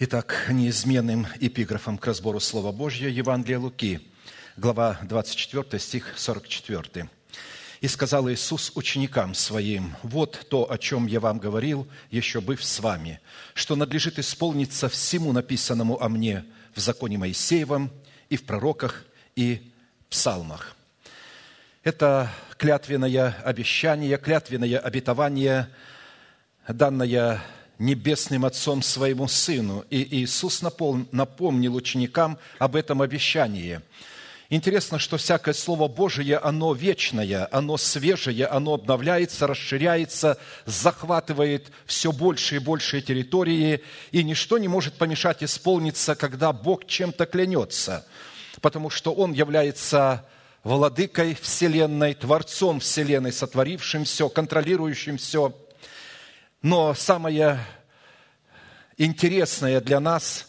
Итак, неизменным эпиграфом к разбору Слова Божьего Евангелие Луки, глава 24, стих 44. «И сказал Иисус ученикам Своим: вот то, о чем я вам говорил, еще быв с вами, что надлежит исполниться всему написанному о мне в законе Моисеевом и в пророках и псалмах». Это клятвенное обещание, клятвенное обетование, данное Небесным Отцом Своему Сыну. И Иисус напомнил ученикам об этом обещании. Интересно, что всякое Слово Божие, оно вечное, оно свежее, оно обновляется, расширяется, захватывает все больше и больше территории, и ничто не может помешать исполниться, когда Бог чем-то клянется, потому что Он является владыкой Вселенной, Творцом Вселенной, сотворившим все, контролирующим все. Но самое интересное для нас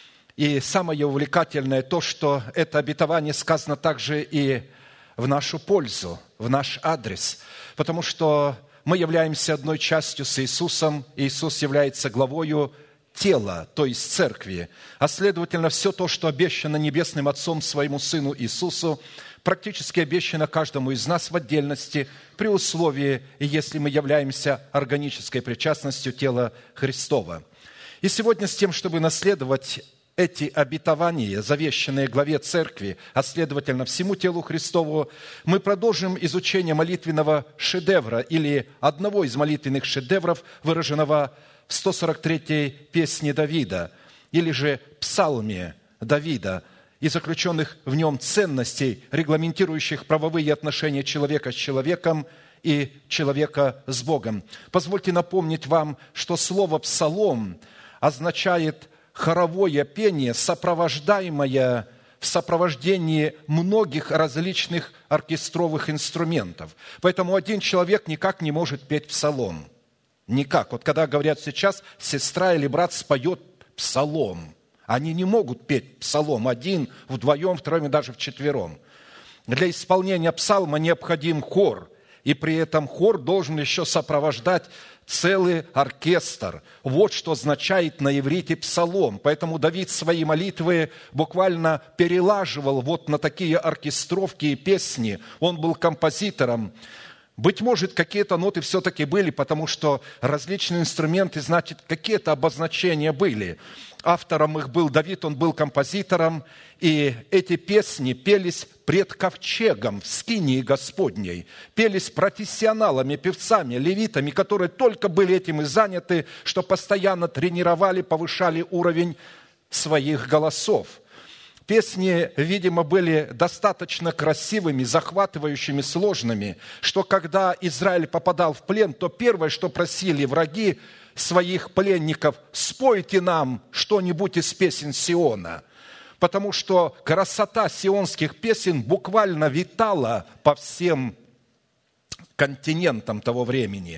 и самое увлекательное то, что это обетование сказано также и в нашу пользу, в наш адрес, потому что мы являемся одной частью с Иисусом, Иисус является главою тела, то есть церкви, а следовательно, все то, что обещано Небесным Отцом Своему Сыну Иисусу, практически обещано каждому из нас в отдельности, при условии, если мы являемся органической причастностью тела Христова. И сегодня с тем, чтобы наследовать эти обетования, завещанные главе церкви, а следовательно всему телу Христову, мы продолжим изучение молитвенного шедевра или одного из молитвенных шедевров, выраженного в 143-й песне Давида, или же псалме Давида, и заключенных в нем ценностей, регламентирующих правовые отношения человека с человеком и человека с Богом. Позвольте напомнить вам, что слово «псалом» означает хоровое пение, сопровождаемое в сопровождении многих различных оркестровых инструментов. Поэтому один человек никак не может петь псалом. Никак. Вот когда говорят сейчас, сестра или брат споет псалом, они не могут петь псалом один, вдвоем, втроем и даже вчетвером. Для исполнения псалма необходим хор, и при этом хор должен еще сопровождать целый оркестр. Вот что означает на иврите псалом. Поэтому Давид свои молитвы буквально перелаживал вот на такие оркестровки и песни. Он был композитором. Быть может, какие-то ноты все-таки были, потому что различные инструменты, значит, какие-то обозначения были. Автором их был Давид, он был композитором, и эти песни пелись пред ковчегом в скинии Господней, пелись профессионалами, певцами, левитами, которые только были этим и заняты, что постоянно тренировали, повышали уровень своих голосов. Песни, видимо, были достаточно красивыми, захватывающими, сложными, что когда Израиль попадал в плен, то первое, что просили враги своих пленников: спойте нам что-нибудь из песен Сиона, потому что красота сионских песен буквально витала по всем континентам того времени.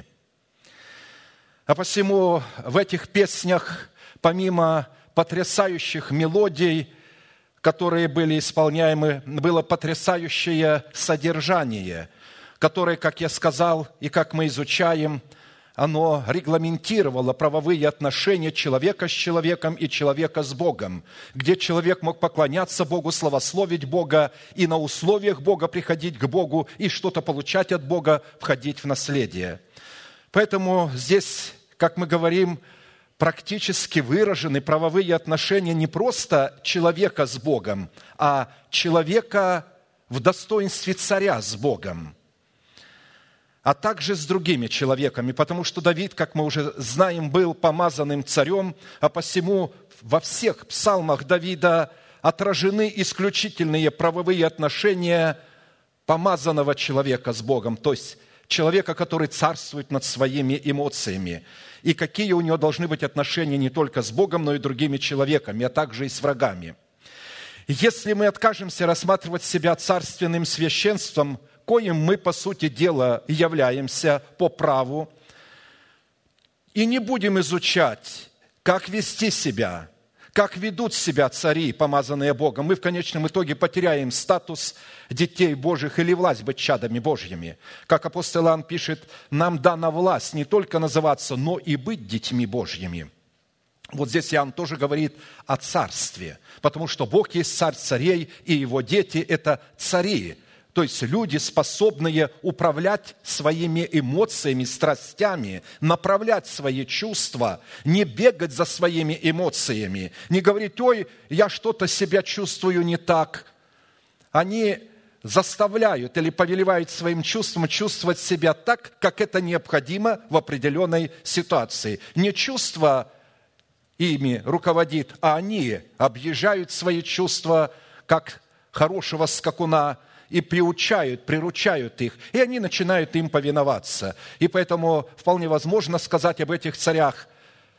А посему в этих песнях, помимо потрясающих мелодий, которые были исполняемы, было потрясающее содержание, которое, как я сказал, и как мы изучаем, оно регламентировало правовые отношения человека с человеком и человека с Богом, где человек мог поклоняться Богу, славословить Бога и на условиях Бога приходить к Богу и что-то получать от Бога, входить в наследие. Поэтому здесь, как мы говорим, практически выражены правовые отношения не просто человека с Богом, а человека в достоинстве царя с Богом, а также с другими человеками, потому что Давид, как мы уже знаем, был помазанным царем, а посему во всех псалмах Давида отражены исключительные правовые отношения помазанного человека с Богом, то есть человека, который царствует над своими эмоциями, и какие у него должны быть отношения не только с Богом, но и другими человеками, а также и с врагами. Если мы откажемся рассматривать себя царственным священством, коим мы, по сути дела, являемся по праву, и не будем изучать, как вести себя, как ведут себя цари, помазанные Богом, мы в конечном итоге потеряем статус детей Божьих или власть быть чадами Божьими. Как апостол Иоанн пишет, нам дана власть не только называться, но и быть детьми Божьими. Вот здесь Иоанн тоже говорит о царстве, потому что Бог есть царь царей, и его дети – это цари, то есть люди, способные управлять своими эмоциями, страстями, направлять свои чувства, не бегать за своими эмоциями, не говорить: ой, я что-то себя чувствую не так. Они заставляют или повелевают своим чувствам чувствовать себя так, как это необходимо в определенной ситуации. Не чувство ими руководит, а они объезжают свои чувства, как хорошего скакуна, и приручают их, и они начинают им повиноваться. И поэтому вполне возможно сказать об этих царях: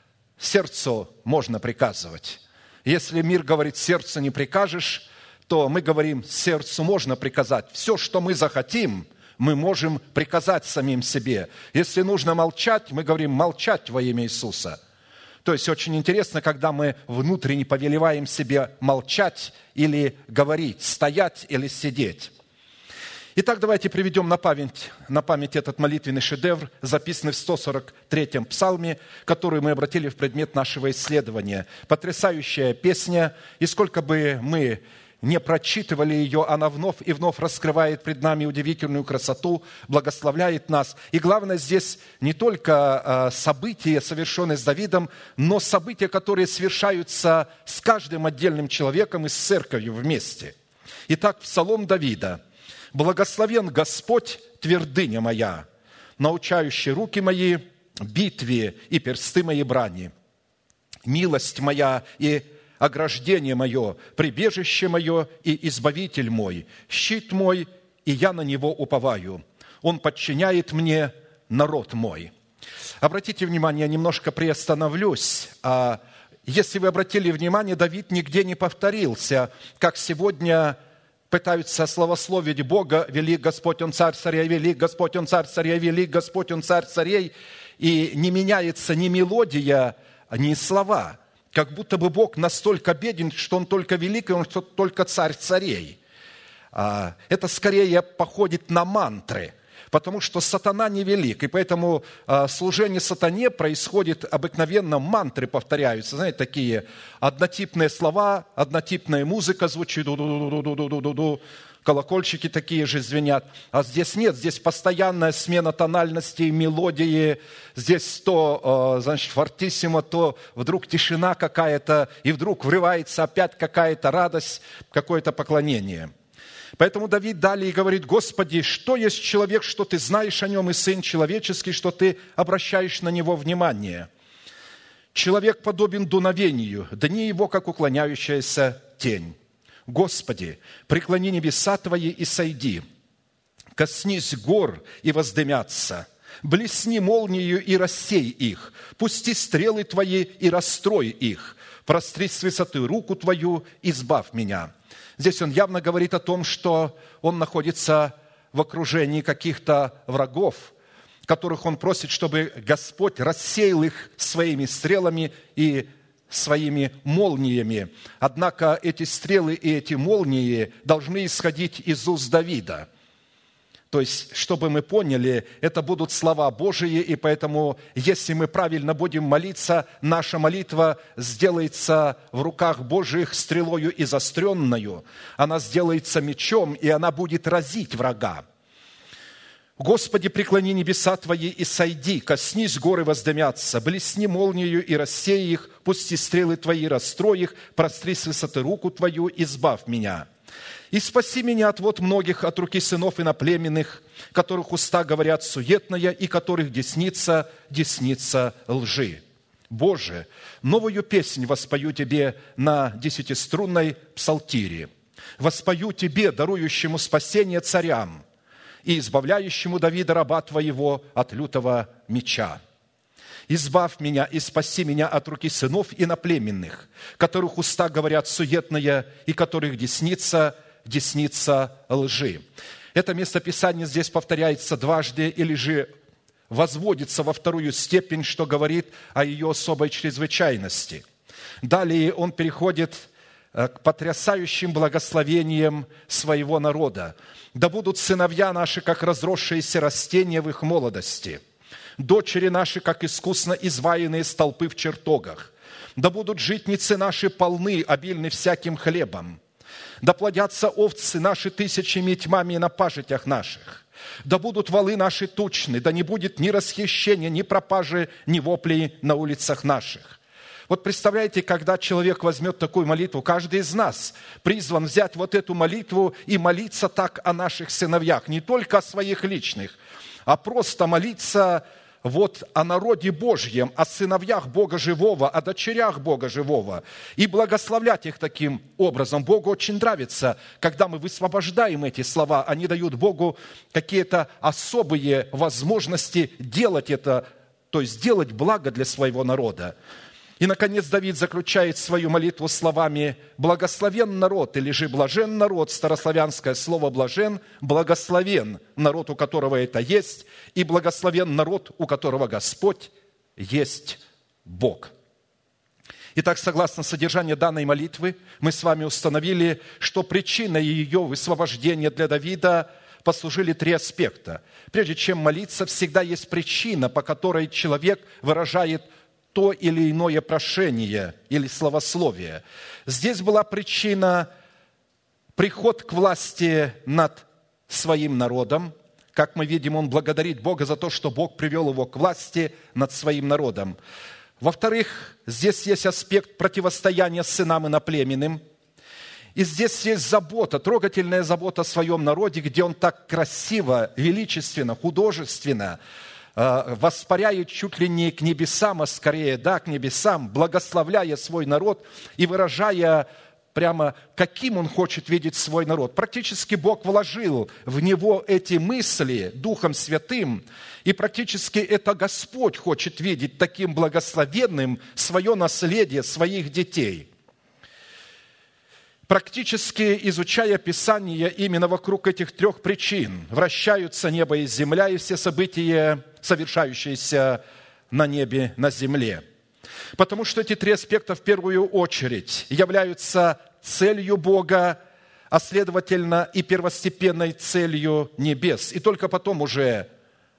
сердцу можно приказывать. Если мир говорит: сердцу не прикажешь, то мы говорим: сердцу можно приказать. Все, что мы захотим, мы можем приказать самим себе. Если нужно молчать, мы говорим: молчать во имя Иисуса. То есть очень интересно, когда мы внутренне повелеваем себе молчать или говорить, стоять или сидеть. Итак, давайте приведем на память этот молитвенный шедевр, записанный в 143-м псалме, который мы обратили в предмет нашего исследования. Потрясающая песня, и сколько бы мы не прочитывали ее, она вновь и вновь раскрывает пред нами удивительную красоту, благословляет нас. И главное здесь не только события, совершенные с Давидом, но события, которые совершаются с каждым отдельным человеком и с церковью вместе. Итак, псалом Давида. «Благословен Господь, твердыня моя, научающий руки мои битве и персты мои брани. Милость моя и ограждение мое, прибежище мое и избавитель мой, щит мой, и я на него уповаю. Он подчиняет мне народ мой». Обратите внимание, я немножко приостановлюсь. Если вы обратили внимание, Давид нигде не повторился, как сегодня пытаются славословить Бога: «Велик Господь, Он царь царей, велик Господь, Он царь царей, велик Господь, Он царь царей». И не меняется ни мелодия, ни слова. Как будто бы Бог настолько беден, что Он только велик, и Он только царь царей. Это скорее походит на мантры, потому что сатана невелик, и поэтому служение сатане происходит обыкновенно, мантры повторяются, знаете, такие однотипные слова, однотипная музыка звучит, ду-ду-ду-ду-ду-ду-ду, колокольчики такие же звенят. А здесь нет, здесь постоянная смена тональностей, мелодии, здесь то, значит, фортиссимо, то вдруг тишина какая-то, и вдруг врывается опять какая-то радость, какое-то поклонение. Поэтому Давид далее говорит: «Господи, что есть человек, что Ты знаешь о нем, и сын человеческий, что Ты обращаешь на него внимание? Человек подобен дуновению, дни его, как уклоняющаяся тень. Господи, преклони небеса Твои и сойди, коснись гор и воздымятся, блесни молнией и рассей их, пусти стрелы Твои и расстрой их, простри с высоты руку Твою, избавь меня». Здесь он явно говорит о том, что он находится в окружении каких-то врагов, которых он просит, чтобы Господь рассеял их своими стрелами и своими молниями. Однако эти стрелы и эти молнии должны исходить из уст Давида. То есть, чтобы мы поняли, это будут слова Божии, и поэтому, если мы правильно будем молиться, наша молитва сделается в руках Божиих стрелою и заостренною. Она сделается мечом, и она будет разить врага. «Господи, преклони небеса Твои и сойди, коснись горы воздымятся, блесни молнию и рассей их, пусти стрелы Твои, расстрой их, простри с высоты руку Твою, избавь меня. И спаси меня от вот многих, от руки сынов иноплеменных, которых уста говорят суетное, и которых десница лжи. Боже, новую песнь воспою Тебе на 10-струнной псалтире. Воспою Тебе, дарующему спасение царям и избавляющему Давида, раба Твоего, от лютого меча. Избавь меня и спаси меня от руки сынов иноплеменных, которых уста говорят суетное, и которых десница лжи». Это местописание здесь повторяется дважды, или же возводится во вторую степень, что говорит о ее особой чрезвычайности. Далее он переходит к потрясающим благословениям своего народа. «Да будут сыновья наши, как разросшиеся растения в их молодости, дочери наши, как искусно изваянные столпы в чертогах. Да будут житницы наши полны, обильны всяким хлебом. Да плодятся овцы наши тысячами и тьмами на пажитях наших. Да будут валы наши тучны, да не будет ни расхищения, ни пропажи, ни воплей на улицах наших». Вот представляете, когда человек возьмет такую молитву, каждый из нас призван взять вот эту молитву и молиться так о наших сыновьях, не только о своих личных, а просто молиться вот о народе Божьем, о сыновьях Бога Живого, о дочерях Бога Живого и благословлять их таким образом. Богу очень нравится, когда мы высвобождаем эти слова, они дают Богу какие-то особые возможности делать это, то есть делать благо для своего народа. И, наконец, Давид заключает свою молитву словами: «Благословен народ» или же «блажен народ», старославянское слово «блажен», «благословен народ, у которого это есть», и «благословен народ, у которого Господь есть Бог». Итак, согласно содержанию данной молитвы, мы с вами установили, что причиной ее высвобождения для Давида послужили три аспекта. Прежде чем молиться, всегда есть причина, по которой человек выражает то или иное прошение или словословие. Здесь была причина приход к власти над своим народом. Как мы видим, он благодарит Бога за то, что Бог привел его к власти над своим народом. Во-вторых, здесь есть аспект противостояния сынам иноплеменным. И здесь есть забота, трогательная забота о своем народе, где он так красиво, величественно, художественно воспаряет чуть ли не к небесам, а скорее, к небесам, благословляя свой народ и выражая прямо, каким он хочет видеть свой народ. Практически Бог вложил в него эти мысли Духом Святым, и практически это Господь хочет видеть таким благословенным свое наследие, своих детей. Практически изучая Писание именно вокруг этих трех причин, вращаются небо и земля и все события, совершающиеся на небе, на земле. Потому что эти три аспекта в первую очередь являются целью Бога, а следовательно и первостепенной целью небес. И только потом уже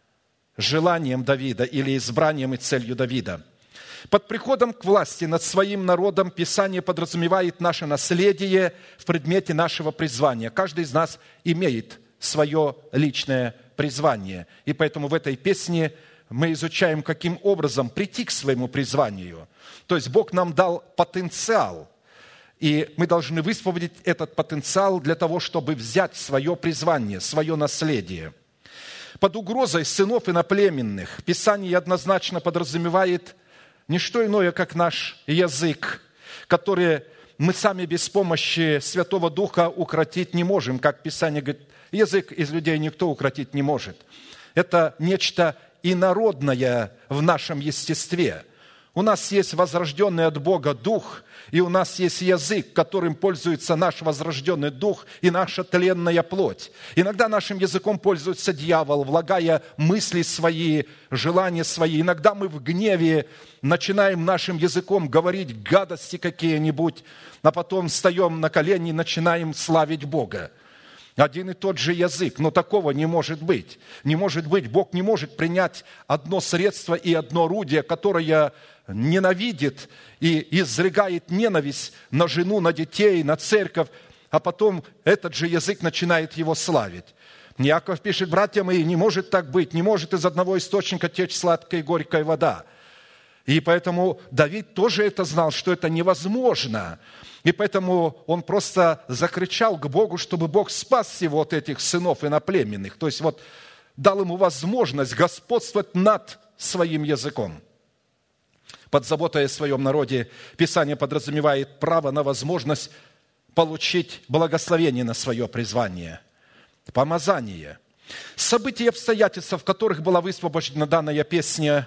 желанием Давида или избранием и целью Давида. Под приходом к власти над своим народом Писание подразумевает наше наследие в предмете нашего призвания. Каждый из нас имеет свое личное призвание. И поэтому в этой песне мы изучаем, каким образом прийти к своему призванию. То есть Бог нам дал потенциал, и мы должны высвободить этот потенциал для того, чтобы взять свое призвание, свое наследие. Под угрозой сынов иноплеменных Писание однозначно подразумевает не что иное, как наш язык, который мы сами без помощи Святого Духа укротить не можем. Как Писание говорит, язык из людей никто укротить не может. Это нечто инородное в нашем естестве. У нас есть возрожденный от Бога Дух, и у нас есть язык, которым пользуется наш возрожденный Дух и наша тленная плоть. Иногда нашим языком пользуется дьявол, влагая мысли свои, желания свои. Иногда мы в гневе начинаем нашим языком говорить гадости какие-нибудь, а потом встаем на колени и начинаем славить Бога. Один и тот же язык, но такого не может быть. Не может быть, Бог не может принять одно средство и одно орудие, которое ненавидит и изрыгает ненависть на жену, на детей, на церковь, а потом этот же язык начинает его славить. Иаков пишет: братья мои, не может так быть, не может из одного источника течь сладкая и горькая вода. И поэтому Давид тоже это знал, что это невозможно. И поэтому он просто закричал к Богу, чтобы Бог спас его от этих сынов иноплеменных. То есть вот дал ему возможность господствовать над своим языком. Под заботой о своем народе Писание подразумевает право на возможность получить благословение на свое призвание, помазание. События и обстоятельства, в которых была высвобождена данная песня,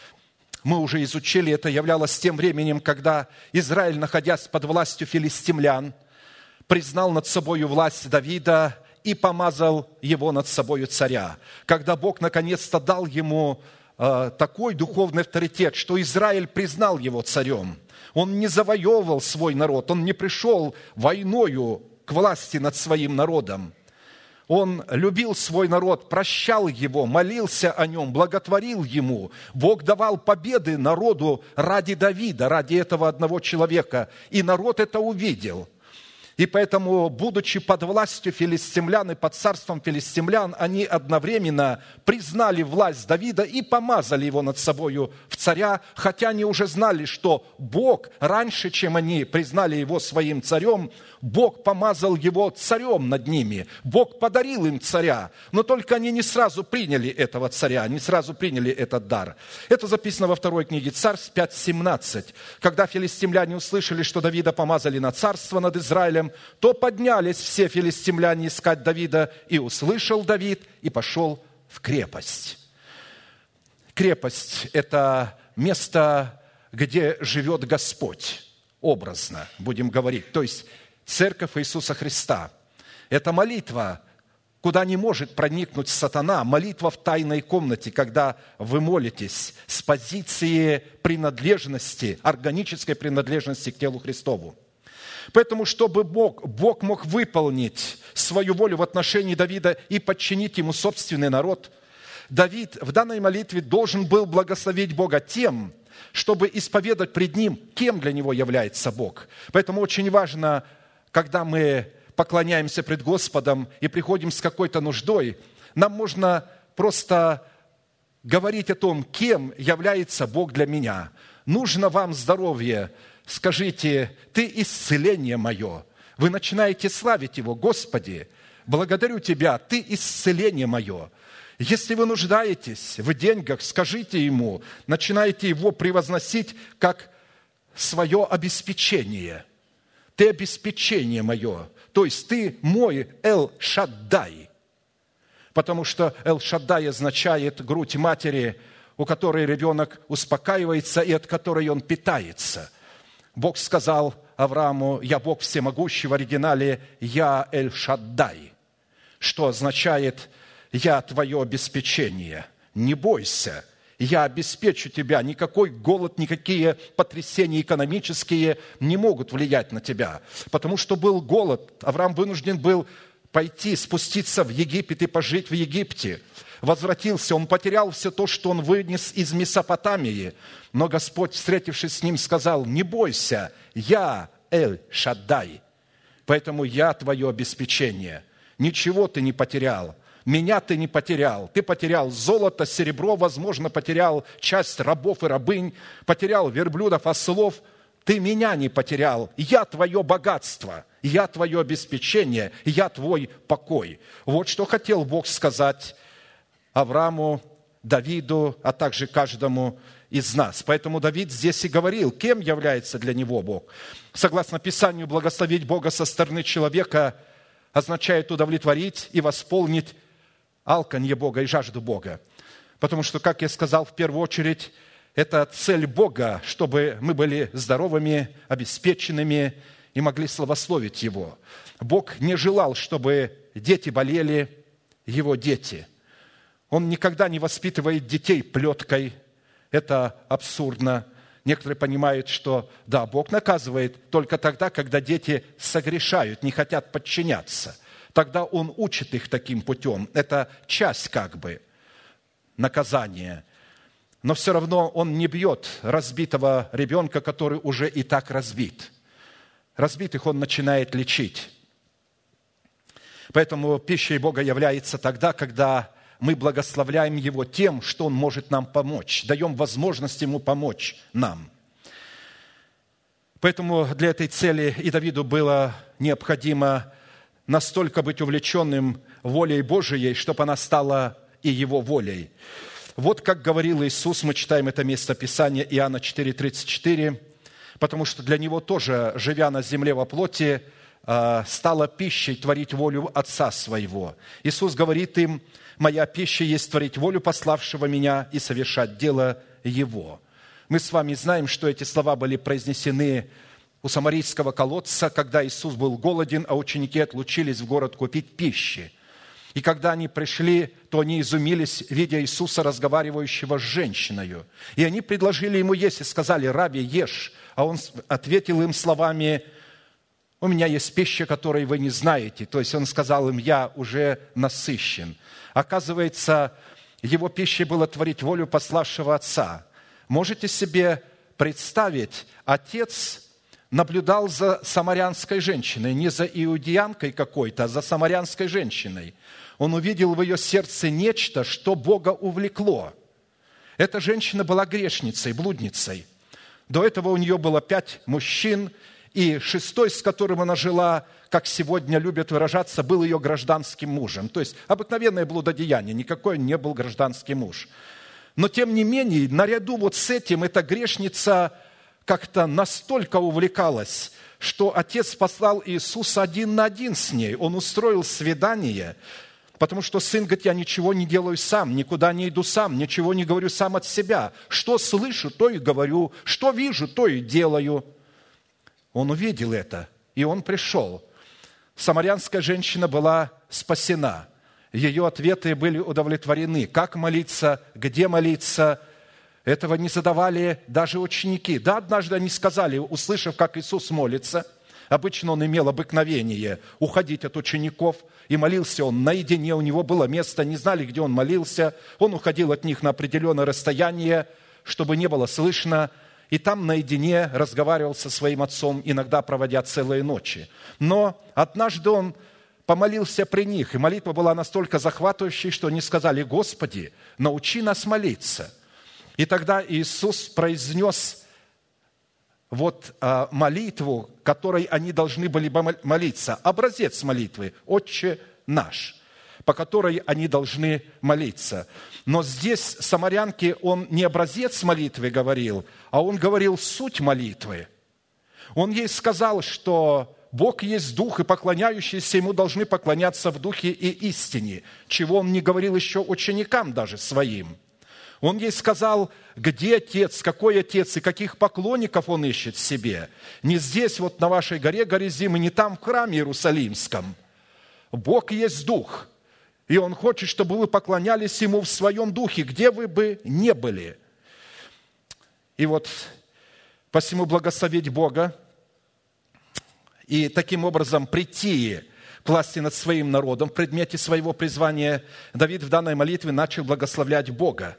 мы уже изучили, это являлось тем временем, когда Израиль, находясь под властью филистимлян, признал над собою власть Давида и помазал его над собою царя. Когда Бог наконец-то дал ему такой духовный авторитет, что Израиль признал его царем. Он не завоевывал свой народ, он не пришел войною к власти над своим народом. Он любил свой народ, прощал его, молился о нем, благотворил ему. Бог давал победы народу ради Давида, ради этого одного человека. И народ это увидел. И поэтому, будучи под властью филистимлян и под царством филистимлян, они одновременно признали власть Давида и помазали его над собою в царя, хотя они уже знали, что Бог, раньше, чем они признали его своим царем, Бог помазал его царем над ними. Бог подарил им царя, но только они не сразу приняли этого царя, не сразу приняли этот дар. Это записано во второй книге Царств 5:17. Когда филистимляне услышали, что Давида помазали на царство над Израилем, то поднялись все филистимляне искать Давида, и услышал Давид, и пошел в крепость. Крепость – это место, где живет Господь, образно будем говорить. То есть Церковь Иисуса Христа. Это молитва, куда не может проникнуть сатана, молитва в тайной комнате, когда вы молитесь с позиции принадлежности, органической принадлежности к телу Христову. Поэтому, чтобы Бог мог выполнить свою волю в отношении Давида и подчинить ему собственный народ, Давид в данной молитве должен был благословить Бога тем, чтобы исповедать пред Ним, кем для него является Бог. Поэтому очень важно, когда мы поклоняемся пред Господом и приходим с какой-то нуждой, нам можно просто говорить о том, кем является Бог для меня. Нужно вам здоровье. Скажите: «Ты исцеление мое». Вы начинаете славить Его: «Господи, благодарю Тебя, Ты исцеление мое». Если вы нуждаетесь в деньгах, скажите Ему, начинайте Его превозносить как свое обеспечение. Ты обеспечение мое, то есть Ты мой Эл-Шаддай. Потому что Эл-Шаддай означает грудь матери, у которой ребенок успокаивается и от которой он питается. Бог сказал Аврааму: «Я Бог всемогущий», в оригинале «Я Эль-Шаддай», что означает «Я твое обеспечение, не бойся, я обеспечу тебя, никакой голод, никакие потрясения экономические не могут влиять на тебя». Потому что был голод, Авраам вынужден был пойти, спуститься в Египет и пожить в Египте. Возвратился, он потерял все то, что он вынес из Месопотамии. Но Господь, встретившись с ним, сказал: «Не бойся, я Эль-Шаддай, поэтому я твое обеспечение. Ничего ты не потерял, меня ты не потерял. Ты потерял золото, серебро, возможно, потерял часть рабов и рабынь, потерял верблюдов, ослов. Ты меня не потерял. Я твое богатство, я твое обеспечение, я твой покой». Вот что хотел Бог сказать Аврааму, Давиду, а также каждому из нас. Поэтому Давид здесь и говорил, кем является для него Бог. Согласно Писанию, благословить Бога со стороны человека означает удовлетворить и восполнить алканье Бога и жажду Бога. Потому что, как я сказал, в первую очередь, это цель Бога, чтобы мы были здоровыми, обеспеченными и могли славословить Его. Бог не желал, чтобы дети болели, Его дети. Он никогда не воспитывает детей плеткой. Это абсурдно. Некоторые понимают, что да, Бог наказывает только тогда, когда дети согрешают, не хотят подчиняться. Тогда Он учит их таким путем. Это часть как бы наказания. Но все равно Он не бьет разбитого ребенка, который уже и так разбит. Разбитых Он начинает лечить. Поэтому пищей Бога является тогда, когда мы благословляем Его тем, что Он может нам помочь, даем возможность Ему помочь нам. Поэтому для этой цели и Давиду было необходимо настолько быть увлеченным волей Божией, чтобы она стала и Его волей. Вот как говорил Иисус, мы читаем это место Писания, Иоанна 4:34, потому что для Него тоже, живя на земле во плоти, стало пищей творить волю Отца Своего. Иисус говорит им: «Моя пища есть творить волю пославшего Меня и совершать дело Его». Мы с вами знаем, что эти слова были произнесены у самарийского колодца, когда Иисус был голоден, а ученики отлучились в город купить пищи. И когда они пришли, то они изумились, видя Иисуса, разговаривающего с женщиной. И они предложили Ему есть и сказали: «Раби, ешь». А Он ответил им словами: у меня есть пища, которой вы не знаете. То есть он сказал им, я уже насыщен. Оказывается, его пищей было творить волю пославшего Отца. Можете себе представить, Отец наблюдал за самарянской женщиной, не за иудеянкой какой-то, а за самарянской женщиной. Он увидел в ее сердце нечто, что Бога увлекло. Эта женщина была грешницей, блудницей. До этого у нее было 5 мужчин, и 6-й, с которым она жила, как сегодня любят выражаться, был ее гражданским мужем. То есть обыкновенное блудодеяние, никакой не был гражданский муж. Но тем не менее, наряду вот с этим эта грешница как-то настолько увлекалась, что Отец послал Иисуса 1 на 1 с ней. Он устроил свидание, потому что сын говорит, я ничего не делаю сам, никуда не иду сам, ничего не говорю сам от себя. Что слышу, то и говорю, что вижу, то и делаю. Он увидел это, и он пришел. Самарянская женщина была спасена. Ее ответы были удовлетворены. Как молиться, где молиться, этого не задавали даже ученики. Да, однажды они сказали, услышав, как Иисус молится, обычно он имел обыкновение уходить от учеников, и молился он наедине, у него было место, не знали, где он молился. Он уходил от них на определенное расстояние, чтобы не было слышно, и там наедине разговаривал со своим отцом, иногда проводя целые ночи. Но однажды он помолился при них, и молитва была настолько захватывающей, что они сказали, «Господи, научи нас молиться». И тогда Иисус произнес молитву, которой они должны были молиться, образец молитвы «Отче наш», по которой они должны молиться. Но здесь самарянке он не образец молитвы говорил, а он говорил суть молитвы. Он ей сказал, что Бог есть Дух, и поклоняющиеся Ему должны поклоняться в Духе и истине, чего он не говорил еще ученикам даже своим. Он ей сказал, где Отец, какой Отец и каких поклонников Он ищет в себе. Не здесь, вот на вашей горе Горизим, и не там в храме Иерусалимском. Бог есть Дух. И Он хочет, чтобы вы поклонялись Ему в своем духе, где вы бы не были. И вот посему благословить Бога и таким образом прийти к власти над своим народом в предмете своего призвания, Давид в данной молитве начал благословлять Бога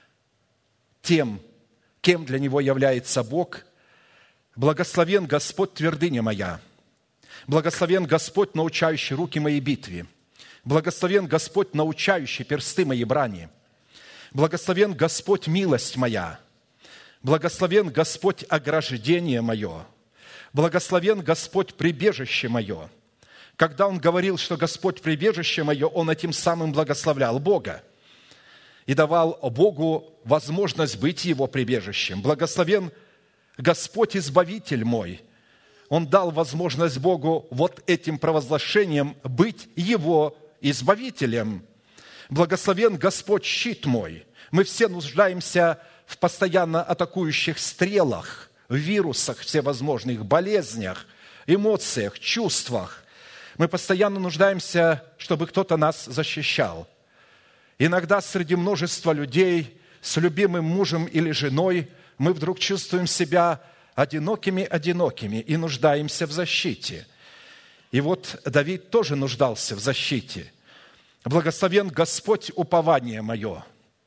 тем, кем для него является Бог. «Благословен Господь, твердыня моя, благословен Господь, научающий руки моей битве. Благословен Господь, научающий персты моей брани. Благословен Господь, милость моя. Благословен Господь, ограждение мое. Благословен Господь, прибежище мое». Когда он говорил, что Господь прибежище мое, он этим самым благословлял Бога и давал Богу возможность быть Его прибежищем. Благословен Господь, избавитель мой. Он дал возможность Богу вот этим провозглашением быть Его избавителем. Благословен Господь, щит мой. Мы все нуждаемся в постоянно атакующих стрелах, в вирусах всевозможных, болезнях, эмоциях, чувствах. Мы постоянно нуждаемся, чтобы кто-то нас защищал. Иногда среди множества людей с любимым мужем или женой мы вдруг чувствуем себя одинокими и нуждаемся в защите. И вот Давид тоже нуждался в защите. «Благословен Господь, упование мое.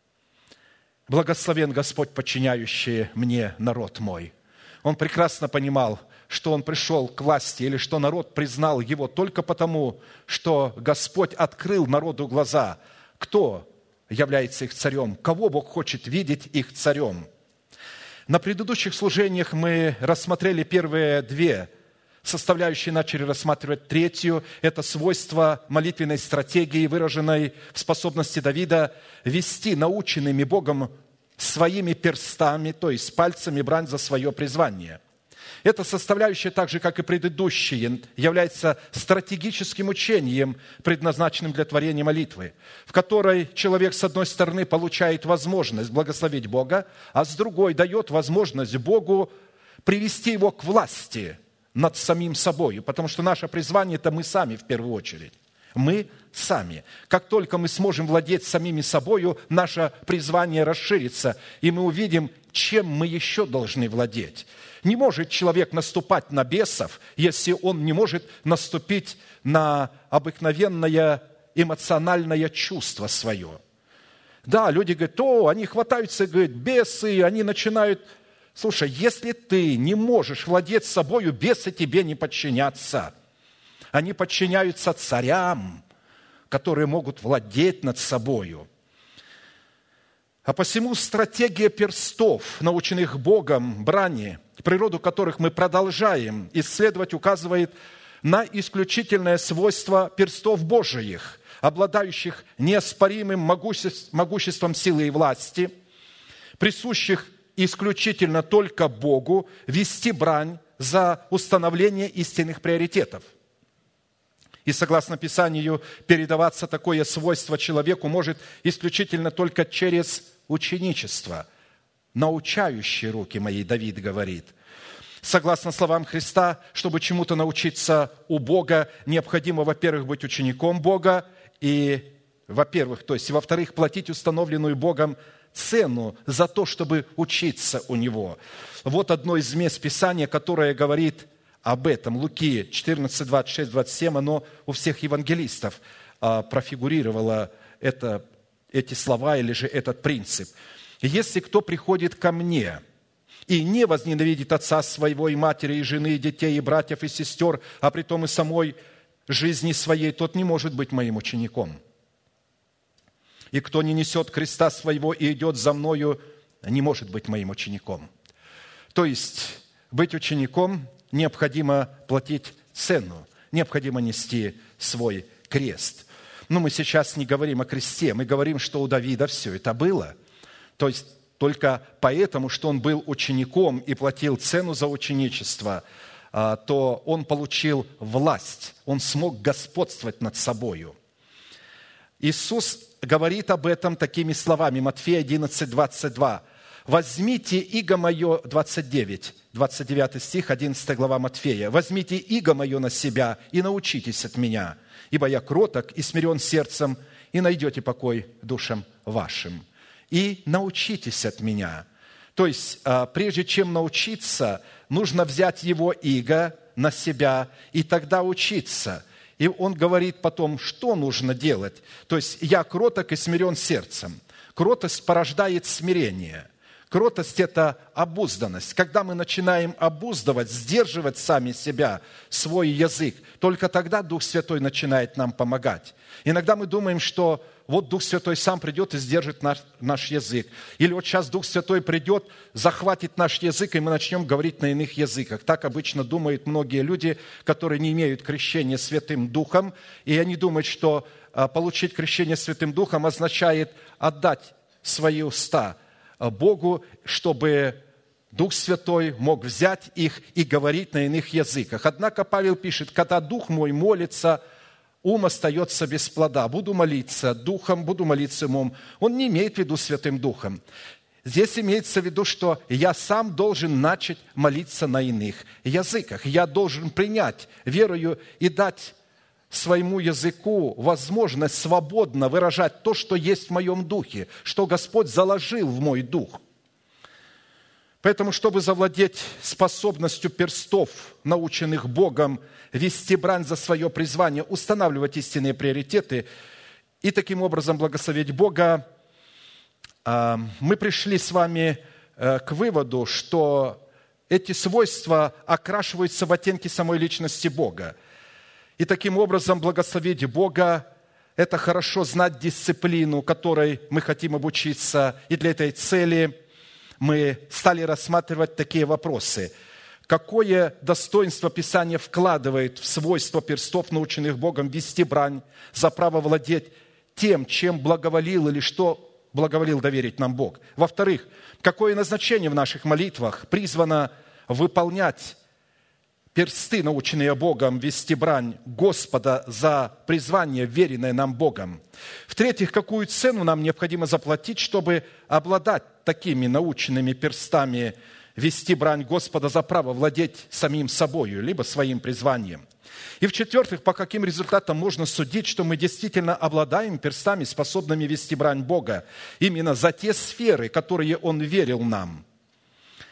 Благословен Господь, подчиняющий мне народ мой». Он прекрасно понимал, что он пришел к власти или что народ признал его только потому, что Господь открыл народу глаза, кто является их царем, кого Бог хочет видеть их царем. На предыдущих служениях мы рассмотрели первые 2 составляющие, начали рассматривать 3-ю. Это свойство молитвенной стратегии, выраженной в способности Давида вести наученными Богом своими перстами, то есть пальцами, брань за свое призвание. Эта составляющая, так же, как и предыдущие, является стратегическим учением, предназначенным для творения молитвы, в которой человек, с одной стороны, получает возможность благословить Бога, а с другой дает возможность Богу привести его к власти над самим собой, потому что наше призвание – это мы сами в первую очередь. Мы сами. Как только мы сможем владеть самими собою, наше призвание расширится, и мы увидим, чем мы еще должны владеть. Не может человек наступать на бесов, если он не может наступить на обыкновенное эмоциональное чувство свое. Да, люди говорят, они хватаются, говорят, бесы, они начинают... Слушай, если ты не можешь владеть собою, бесы тебе не подчинятся. Они подчиняются царям, которые могут владеть над собою. А посему стратегия перстов, наученных Богом брани, природу которых мы продолжаем исследовать, указывает на исключительное свойство перстов Божиих, обладающих неоспоримым могуществом силы и власти, присущих исключительно только Богу, вести брань за установление истинных приоритетов. И согласно Писанию, передаваться такое свойство человеку может исключительно только через ученичество. Научающие руки мои, Давид говорит. Согласно словам Христа, чтобы чему-то научиться у Бога, необходимо, во-первых, быть учеником Бога, и, во-вторых, платить установленную Богом цену за то, чтобы учиться у Него. Вот одно из мест Писания, которое говорит об этом. Луки 14, 26, 27, оно у всех евангелистов профигурировало эти слова или же этот принцип. «Если кто приходит ко мне и не возненавидит отца своего и матери, и жены, и детей, и братьев, и сестер, а притом и самой жизни своей, тот не может быть моим учеником. И кто не несет креста своего и идет за мною, не может быть моим учеником». То есть, быть учеником необходимо платить цену, необходимо нести свой крест. Но мы сейчас не говорим о кресте, мы говорим, что у Давида все это было. То есть, только поэтому, что он был учеником и платил цену за ученичество, то он получил власть, он смог господствовать над собою. Иисус говорит об этом такими словами, Матфея 11, 22. «Возьмите иго мое», 29 стих, 11 глава Матфея. «Возьмите иго мое на себя и научитесь от меня, ибо я кроток и смирен сердцем, и найдете покой душам вашим. И научитесь от меня». То есть, прежде чем научиться, нужно взять его иго на себя и тогда учиться. И он говорит потом, что нужно делать. То есть, я кроток и смирен сердцем. Кротость порождает смирение. Кротость – это обузданность. Когда мы начинаем обуздывать, сдерживать сами себя, свой язык, только тогда Дух Святой начинает нам помогать. Иногда мы думаем, что вот Дух Святой сам придет и сдержит наш язык. Или вот сейчас Дух Святой придет, захватит наш язык, и мы начнем говорить на иных языках. Так обычно думают многие люди, которые не имеют крещения Святым Духом. И они думают, что получить крещение Святым Духом означает отдать свои уста Богу, чтобы Дух Святой мог взять их и говорить на иных языках. Однако Павел пишет, когда Дух мой молится, ум остается без плода. Буду молиться Духом, буду молиться умом. Он не имеет в виду Святым Духом. Здесь имеется в виду, что я сам должен начать молиться на иных языках. Я должен принять верою и дать своему языку возможность свободно выражать то, что есть в моем духе, что Господь заложил в мой дух. Поэтому, чтобы завладеть способностью перстов, наученных Богом, вести брань за свое призвание, устанавливать истинные приоритеты и таким образом благословить Бога, мы пришли с вами к выводу, что эти свойства окрашиваются в оттенки самой личности Бога. И таким образом благословить Бога – это хорошо знать дисциплину, которой мы хотим обучиться. И для этой цели мы стали рассматривать такие вопросы. Какое достоинство Писание вкладывает в свойства перстов, наученных Богом, вести брань за право владеть тем, чем благоволил или что благоволил доверить нам Бог? Во-вторых, какое назначение в наших молитвах призвано выполнять персты, наученные Богом, вести брань Господа за призвание, веренное нам Богом? В-третьих, какую цену нам необходимо заплатить, чтобы обладать такими наученными перстами, вести брань Господа за право владеть самим собою, либо своим призванием? И в-четвертых, по каким результатам можно судить, что мы действительно обладаем перстами, способными вести брань Бога именно за те сферы, которые Он верил нам?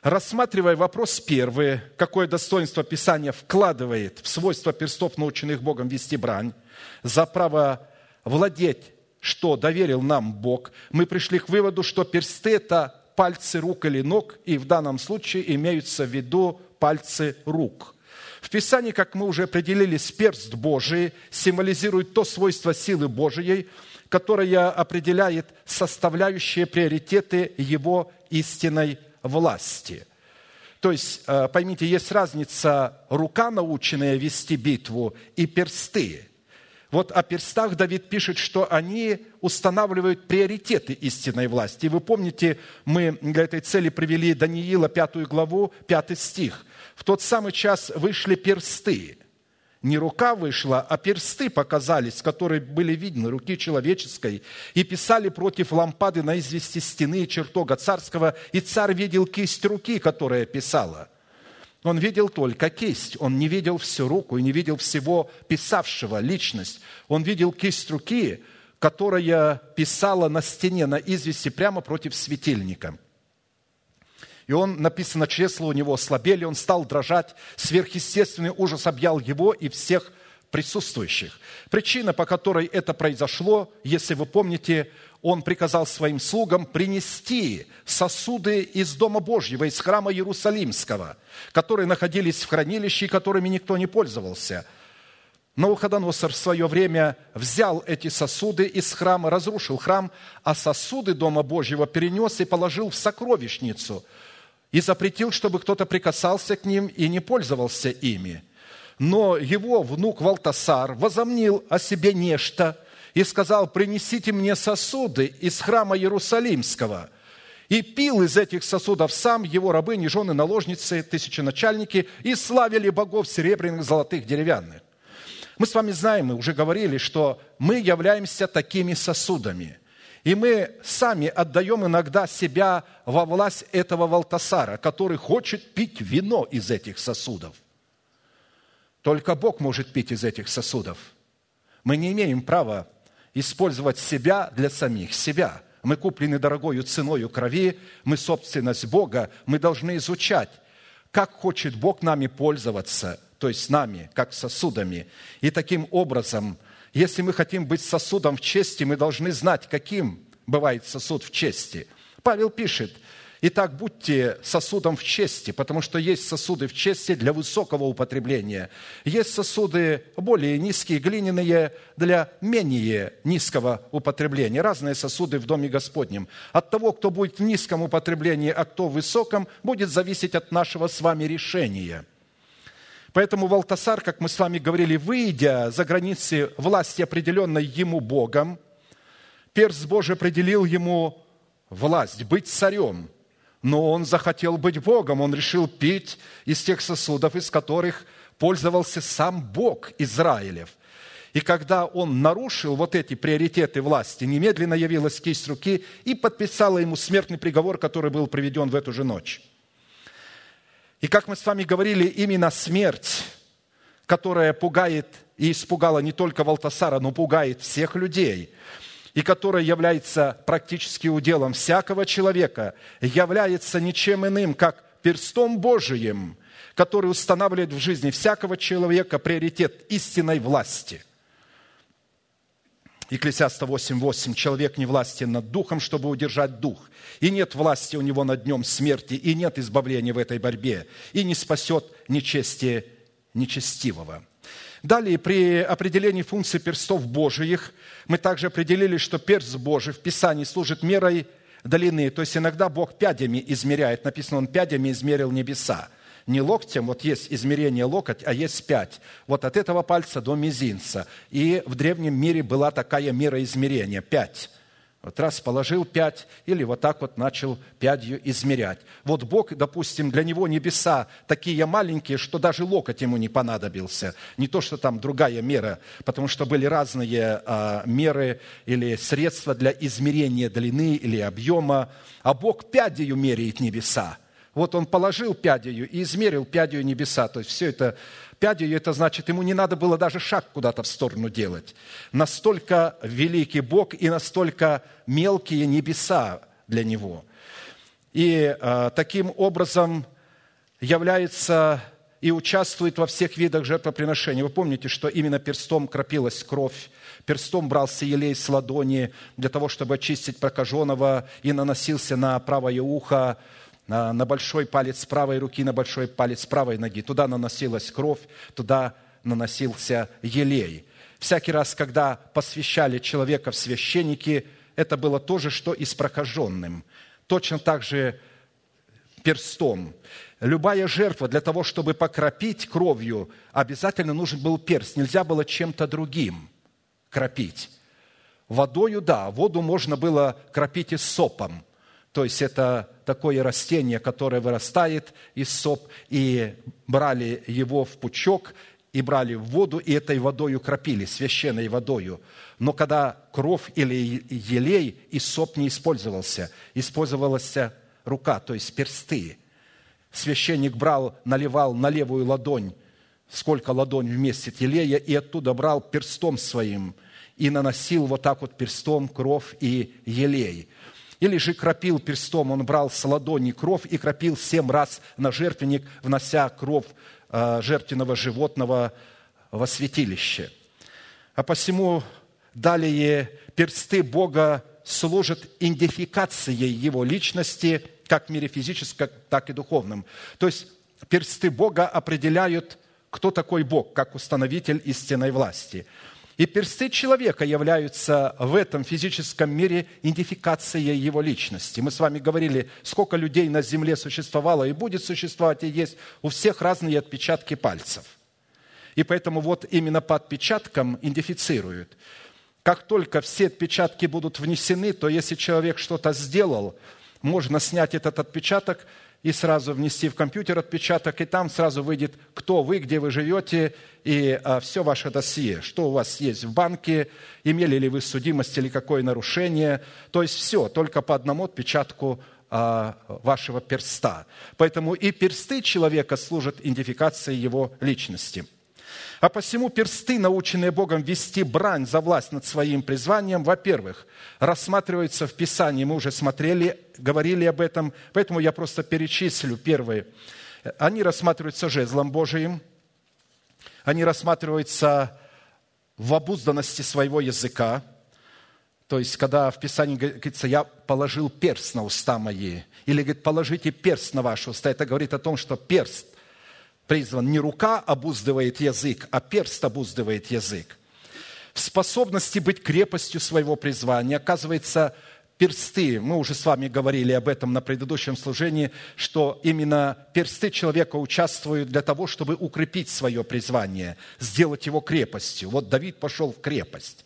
Рассматривая вопрос первый, какое достоинство Писание вкладывает в свойство перстов, наученных Богом вести брань, за право владеть, что доверил нам Бог, мы пришли к выводу, что персты – это пальцы рук или ног, и в данном случае имеются в виду пальцы рук. В Писании, как мы уже определились, перст Божий символизирует то свойство силы Божией, которое определяет составляющие приоритеты Его истинной власти. То есть, поймите, есть разница рука, наученная вести битву, и персты. Вот о перстах Давид пишет, что они устанавливают приоритеты истинной власти. И вы помните, мы для этой цели привели Даниила, 5 главу, 5 стих. В тот самый час вышли персты. Не рука вышла, а персты показались, которые были видны руки человеческой, и писали против лампады на извести стены и чертога царского, и царь видел кисть руки, которая писала. Он видел только кисть, он не видел всю руку и не видел всего писавшего, личность. Он видел кисть руки, которая писала на стене, на извести, прямо против светильника. И он, написано, чресла у него ослабели, он стал дрожать, сверхъестественный ужас объял его и всех присутствующих. Причина, по которой это произошло, если вы помните, он приказал своим слугам принести сосуды из Дома Божьего, из храма Иерусалимского, которые находились в хранилище и которыми никто не пользовался. Навуходоносор в свое время взял эти сосуды из храма, разрушил храм, а сосуды Дома Божьего перенес и положил в сокровищницу и запретил, чтобы кто-то прикасался к ним и не пользовался ими. Но его внук Валтасар возомнил о себе нечто и сказал: принесите мне сосуды из храма Иерусалимского. И пил из этих сосудов сам, его рабыни, жены, наложницы, тысяченачальники, и славили богов серебряных, золотых, деревянных. Мы с вами знаем, мы уже говорили, что мы являемся такими сосудами. И мы сами отдаем иногда себя во власть этого Валтасара, который хочет пить вино из этих сосудов. Только Бог может пить из этих сосудов. Мы не имеем права использовать себя для самих себя. Мы куплены дорогою ценою крови, мы собственность Бога, мы должны изучать, как хочет Бог нами пользоваться, то есть нами, как сосудами. И таким образом, если мы хотим быть сосудом в чести, мы должны знать, каким бывает сосуд в чести. Павел пишет: «Итак, будьте сосудом в чести, потому что есть сосуды в чести для высокого употребления. Есть сосуды более низкие, глиняные, для менее низкого употребления. Разные сосуды в Доме Господнем. От того, кто будет в низком употреблении, а кто в высоком, будет зависеть от нашего с вами решения». Поэтому Валтасар, как мы с вами говорили, выйдя за границы власти, определенной ему Богом, перст Божий определил ему власть, быть царем. Но он захотел быть Богом, он решил пить из тех сосудов, из которых пользовался сам Бог Израилев. И когда он нарушил вот эти приоритеты власти, немедленно явилась кисть руки и подписала ему смертный приговор, который был приведен в эту же ночь. И как мы с вами говорили, именно смерть, которая пугает и испугала не только Валтасара, но пугает всех людей, и которая является практически уделом всякого человека, является ничем иным, как перстом Божиим, который устанавливает в жизни всякого человека приоритет истинной власти. Екклесиаста 8:8: «Человек не властен над духом, чтобы удержать дух, и нет власти у него над днем смерти, и нет избавления в этой борьбе, и не спасет нечестие нечестивого». Далее, при определении функций перстов Божиих, мы также определили, что перст Божий в Писании служит мерой длины. То есть иногда Бог пядями измеряет. Написано, Он пядями измерил небеса. Не локтем, вот есть измерение локоть, а есть пядь. Вот от этого пальца до мизинца. И в древнем мире была такая мера измерения – пядь. Вот раз положил пядь, или вот так вот начал пядью измерять. Вот Бог, допустим, для Него небеса такие маленькие, что даже локоть Ему не понадобился. Не то, что там другая мера, потому что были разные меры или средства для измерения длины или объема. А Бог пядью меряет небеса. Вот Он положил пядью и измерил пядью небеса. То есть все это, пядью, это значит, Ему не надо было даже шаг куда-то в сторону делать. Настолько великий Бог и настолько мелкие небеса для Него. и таким образом является и участвует во всех видах жертвоприношений. Вы помните, что именно перстом кропилась кровь, перстом брался елей с ладони для того, чтобы очистить прокаженного, и наносился на правое ухо, на большой палец правой руки, на большой палец правой ноги. Туда наносилась кровь, туда наносился елей. Всякий раз, когда посвящали человека в священники, это было то же, что и с прокаженным. Точно так же перстом. Любая жертва для того, чтобы покропить кровью, обязательно нужен был перст. Нельзя было чем-то другим кропить. Водою, да, воду можно было кропить иссопом. То есть это такое растение, которое вырастает иссоп, и брали его в пучок, и брали в воду, и этой водою кропили, священной водою. Но когда кровь или елей, иссоп не использовался, использовалась рука, то есть персты. Священник брал, наливал на левую ладонь, сколько ладонь вместит елея, и оттуда брал перстом своим и наносил вот так вот перстом кровь и елей. Или же кропил перстом, он брал с ладони кровь и кропил 7 раз на жертвенник, внося кровь жертвенного животного во святилище. А посему далее персты Бога служат идентификацией Его личности, как в мире физическом, так и духовном. То есть персты Бога определяют, кто такой Бог, как установитель истинной власти. И персты человека являются в этом физическом мире идентификацией его личности. Мы с вами говорили, сколько людей на земле существовало и будет существовать, и есть. У всех разные отпечатки пальцев. И поэтому вот именно по отпечаткам идентифицируют. Как только все отпечатки будут внесены, то если человек что-то сделал, можно снять этот отпечаток и сразу внести в компьютер отпечаток, и там сразу выйдет, кто вы, где вы живете, и все ваше досье, что у вас есть в банке, имели ли вы судимость или какое нарушение. То есть все, только по одному отпечатку вашего перста. Поэтому и персты человека служат идентификацией его личности. А посему персты, наученные Богом вести брань за власть над своим призванием, во-первых, рассматриваются в Писании, мы уже смотрели, говорили об этом, поэтому я просто перечислю первые. Они рассматриваются жезлом Божиим, они рассматриваются в обузданности своего языка, то есть, когда в Писании говорится, я положил перст на уста мои, или говорит, положите перст на ваши уста, это говорит о том, что перст призван, не рука обуздывает язык, а перст обуздывает язык. В способности быть крепостью своего призвания, оказывается, персты, мы уже с вами говорили об этом на предыдущем служении, что именно персты человека участвуют для того, чтобы укрепить свое призвание, сделать его крепостью. Вот Давид пошел в крепость.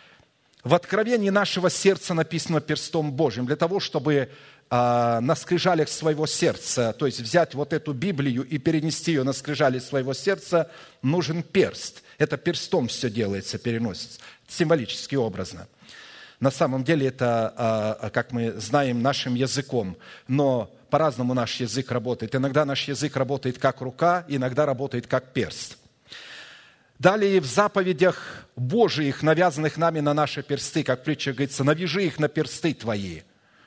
В откровении нашего сердца написано перстом Божьим, для того, чтобы на скрижалях своего сердца, то есть взять вот эту Библию и перенести ее на скрижали своего сердца, нужен перст. Это перстом все делается, переносится, символически, образно. На самом деле это, как мы знаем, нашим языком, но по-разному наш язык работает. Иногда наш язык работает как рука, иногда работает как перст. Далее в заповедях Божиих, навязанных нами на наши персты, как притча говорится, навяжи их на персты твои.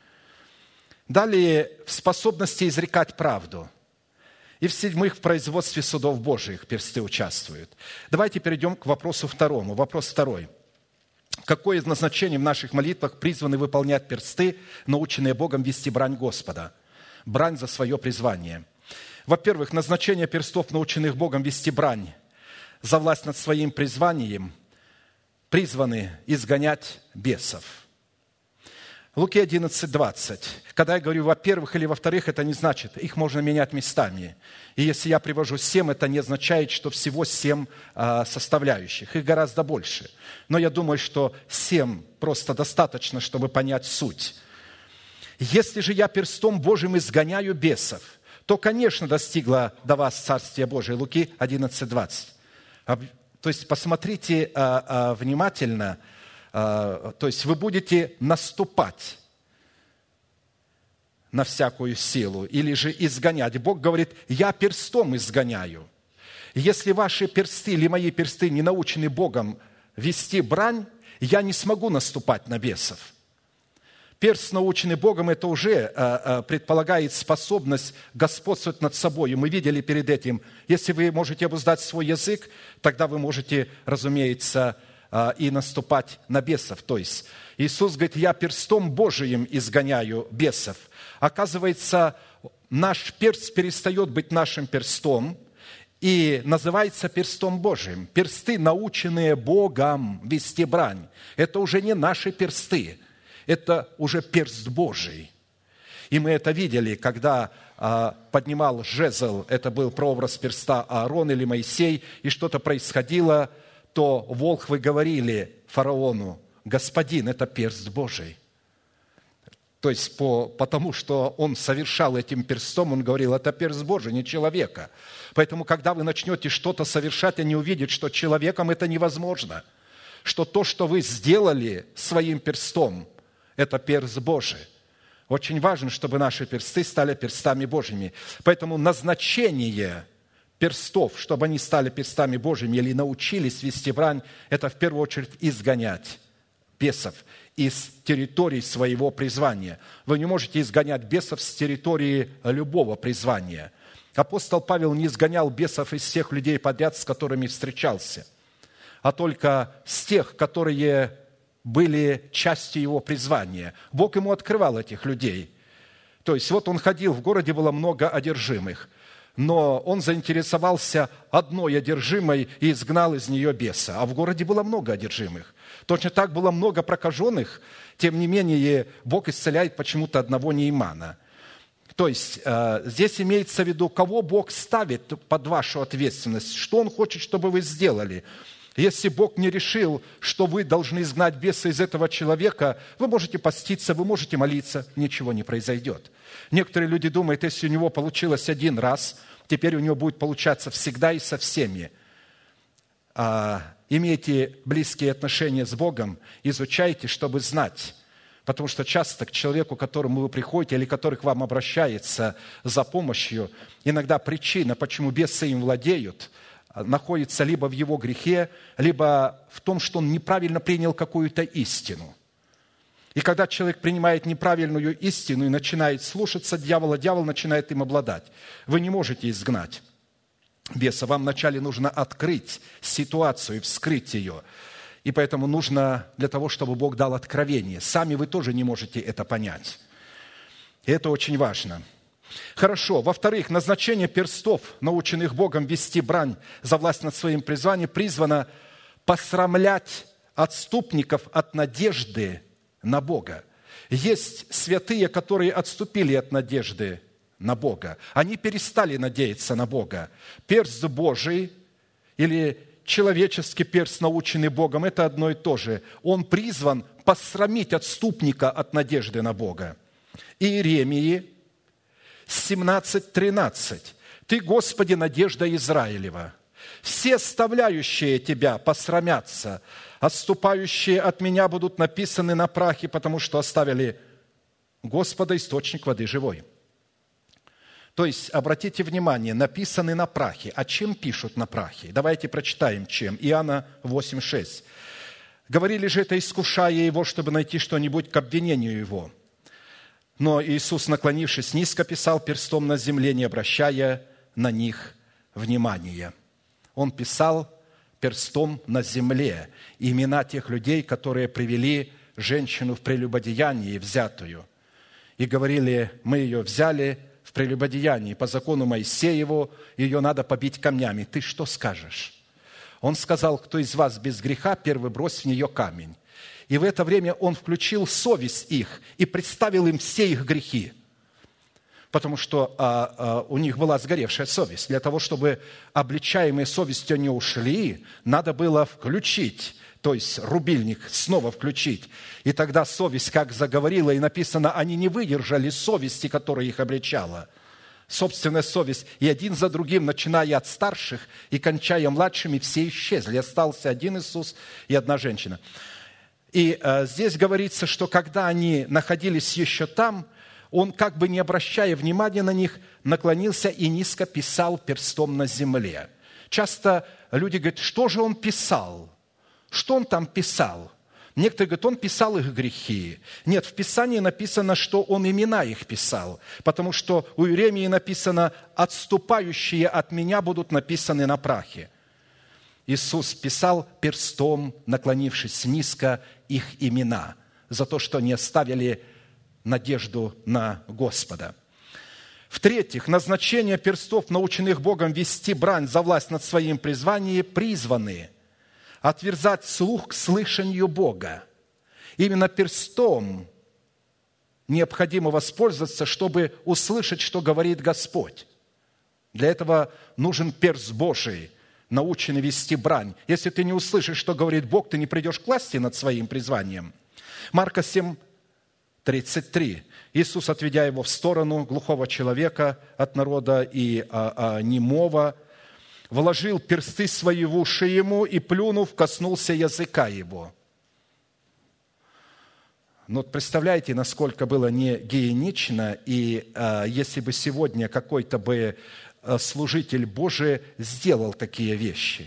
Далее в способности изрекать правду. И в-седьмых, в производстве судов Божиих персты участвуют. Давайте перейдем к вопросу второму. Вопрос второй. Какое из назначений в наших молитвах призваны выполнять персты, наученные Богом вести брань Господа? Брань за свое призвание. Во-первых, назначение перстов, наученных Богом вести брань за власть над своим призванием, призваны изгонять бесов. Луки 11:20. Когда я говорю во-первых или во-вторых, это не значит, их можно менять местами. И если я привожу 7, это не означает, что всего 7 составляющих. Их гораздо больше. Но я думаю, что 7 просто достаточно, чтобы понять суть. Если же я перстом Божьим изгоняю бесов, то, конечно, достигло до вас Царствие Божие. Луки 11:20. То есть посмотрите внимательно. То есть вы будете наступать на всякую силу или же изгонять. Бог говорит, я перстом изгоняю. Если ваши персты или мои персты не научены Богом вести брань, я не смогу наступать на бесов. Перст, наученный Богом, это уже предполагает способность господствовать над собой. И мы видели перед этим, если вы можете обуздать свой язык, тогда вы можете, разумеется, и наступать на бесов. То есть Иисус говорит, я перстом Божиим изгоняю бесов. Оказывается, наш перст перестает быть нашим перстом и называется перстом Божиим. Персты, наученные Богом вести брань, это уже не наши персты, это уже перст Божий. И мы это видели, когда поднимал жезл, это был прообраз перста Аарон или Моисей, и что-то происходило, то волхвы говорили фараону, господин, это перст Божий. То есть потому, что он совершал этим перстом, он говорил, это перст Божий, не человека. Поэтому, когда вы начнете что-то совершать, они увидят, что человеком это невозможно, что то, что вы сделали своим перстом, это перст Божий. Очень важно, чтобы наши персты стали перстами Божьими. Поэтому назначение перстов, чтобы они стали перстами Божьими или научились вести брань, это в первую очередь изгонять бесов из территории своего призвания. Вы не можете изгонять бесов с территории любого призвания. Апостол Павел не изгонял бесов из всех людей подряд, с которыми встречался, а только с тех, которые были частью его призвания. Бог ему открывал этих людей. То есть вот он ходил, в городе было много одержимых, но он заинтересовался одной одержимой и изгнал из нее беса. А в городе было много одержимых. Точно так было много прокаженных, тем не менее Бог исцеляет почему-то одного неимана. То есть здесь имеется в виду, кого Бог ставит под вашу ответственность, что Он хочет, чтобы вы сделали. Если Бог не решил, что вы должны изгнать беса из этого человека, вы можете поститься, вы можете молиться, ничего не произойдет. Некоторые люди думают, если у него получилось один раз, теперь у него будет получаться всегда и со всеми. Имейте близкие отношения с Богом, изучайте, чтобы знать. Потому что часто к человеку, к которому вы приходите или который к вам обращается за помощью, иногда причина, почему бесы им владеют, находится либо в его грехе, либо в том, что он неправильно принял какую-то истину. И когда человек принимает неправильную истину и начинает слушаться дьявола, дьявол начинает им обладать. Вы не можете изгнать беса. Вам вначале нужно открыть ситуацию, вскрыть ее. И поэтому нужно для того, чтобы Бог дал откровение. Сами вы тоже не можете это понять. И это очень важно. Хорошо. Во-вторых, назначение перстов, наученных Богом вести брань за власть над своим призванием, призвано посрамлять отступников от надежды на Бога. Есть святые, которые отступили от надежды на Бога. Они перестали надеяться на Бога. Перст Божий или человеческий перст, наученный Богом, это одно и то же. Он призван посрамить отступника от надежды на Бога. Иеремии 17:13. «Ты, Господи, надежда Израилева. Все оставляющие Тебя посрамятся, отступающие от Меня будут написаны на прахе, потому что оставили Господа, источник воды живой». То есть, обратите внимание, написаны на прахе. А чем пишут на прахе? Давайте прочитаем, чем. Иоанна 8:6. «Говорили же это, искушая его, чтобы найти что-нибудь к обвинению его. Но Иисус, наклонившись низко, писал перстом на земле, не обращая на них внимания». Он писал перстом на земле имена тех людей, которые привели женщину в прелюбодеянии взятую. И говорили, мы ее взяли в прелюбодеянии, по закону Моисееву ее надо побить камнями. Ты что скажешь? Он сказал, кто из вас без греха, первый брось в нее камень. И в это время он включил совесть их и представил им все их грехи. Потому что у них была сгоревшая совесть. Для того, чтобы обличаемые совестью не ушли, надо было включить, то есть рубильник снова включить. И тогда совесть как заговорила, и написано, они не выдержали совести, которая их обличала. Собственная совесть. И один за другим, начиная от старших и кончая младшими, все исчезли. Остался один Иисус и одна женщина. И здесь говорится, что когда они находились еще там, он, как бы не обращая внимания на них, наклонился и низко писал перстом на земле. Часто люди говорят, что же он писал? Что он там писал? Некоторые говорят, он писал их грехи. Нет, в Писании написано, что он имена их писал, потому что у Иеремии написано: «Отступающие от меня будут написаны на прахе». Иисус писал перстом, наклонившись низко, их имена за то, что не оставили надежду на Господа. В-третьих, назначение перстов, наученных Богом вести брань за власть над своим призванием, призваны отверзать слух к слышанию Бога. Именно перстом необходимо воспользоваться, чтобы услышать, что говорит Господь. Для этого нужен перст Божий, наученный вести брань. Если ты не услышишь, что говорит Бог, ты не придешь к власти над своим призванием. Марка 7:33. Иисус, отведя его в сторону, глухого человека от народа и немого, вложил персты свои в уши ему и, плюнув, коснулся языка его. Но представляете, насколько было не гигиенично, и если бы сегодня какой-то бы служитель Божий сделал такие вещи.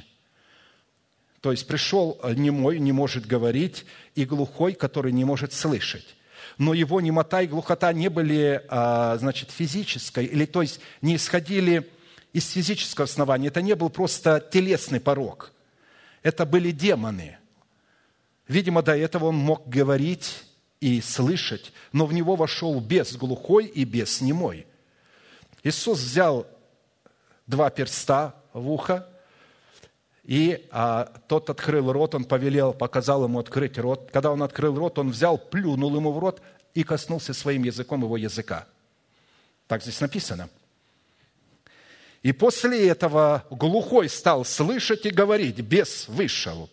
То есть пришел немой, не может говорить, и глухой, который не может слышать. Но его немота и глухота не были, физической, или, то есть, не исходили из физического основания. Это не был просто телесный порок. Это были демоны. Видимо, до этого он мог говорить и слышать, но в него вошел бес глухой и бес немой. Иисус взял 2 перста в ухо, и тот открыл рот, он повелел, показал ему открыть рот. Когда он открыл рот, он взял, плюнул ему в рот и коснулся своим языком его языка. Так здесь написано. И после этого глухой стал слышать и говорить, бес вышел.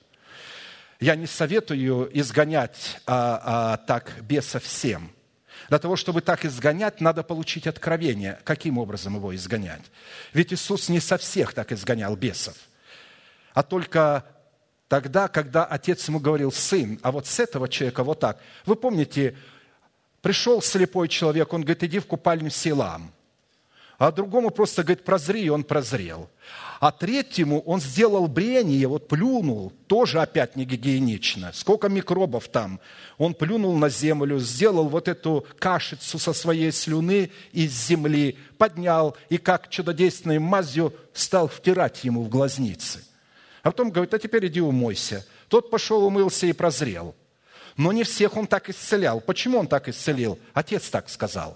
Я не советую изгонять так беса всем. Для того, чтобы так изгонять, надо получить откровение, каким образом его изгонять. Ведь Иисус не со всех так изгонял бесов, а только тогда, когда Отец ему говорил: сын, а вот с этого человека вот так. Вы помните, пришел слепой человек, он говорит: иди в купальню Силам. А другому просто говорит: прозри, и он прозрел. А третьему он сделал брение, вот плюнул, тоже опять не гигиенично. Сколько микробов там. Он плюнул на землю, сделал вот эту кашицу со своей слюны из земли, поднял и как чудодейственной мазью стал втирать ему в глазницы. А потом говорит: а теперь иди умойся. Тот пошел, умылся и прозрел. Но не всех он так исцелял. Почему он так исцелил? Отец так сказал.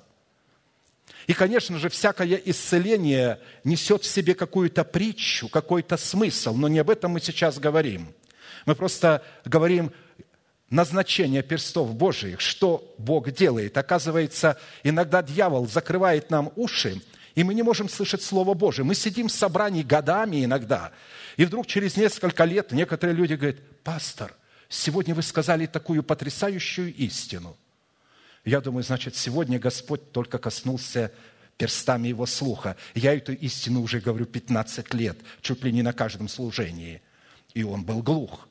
И, конечно же, всякое исцеление несет в себе какую-то притчу, какой-то смысл, но не об этом мы сейчас говорим. Мы просто говорим назначение перстов Божиих, что Бог делает. Оказывается, иногда дьявол закрывает нам уши, и мы не можем слышать Слово Божие. Мы сидим в собрании годами иногда, и вдруг через несколько лет некоторые люди говорят: пастор, сегодня вы сказали такую потрясающую истину. Я думаю, значит, сегодня Господь только коснулся перстами его слуха. Я эту истину уже говорю 15 лет, чуть ли не на каждом служении. И он был глух.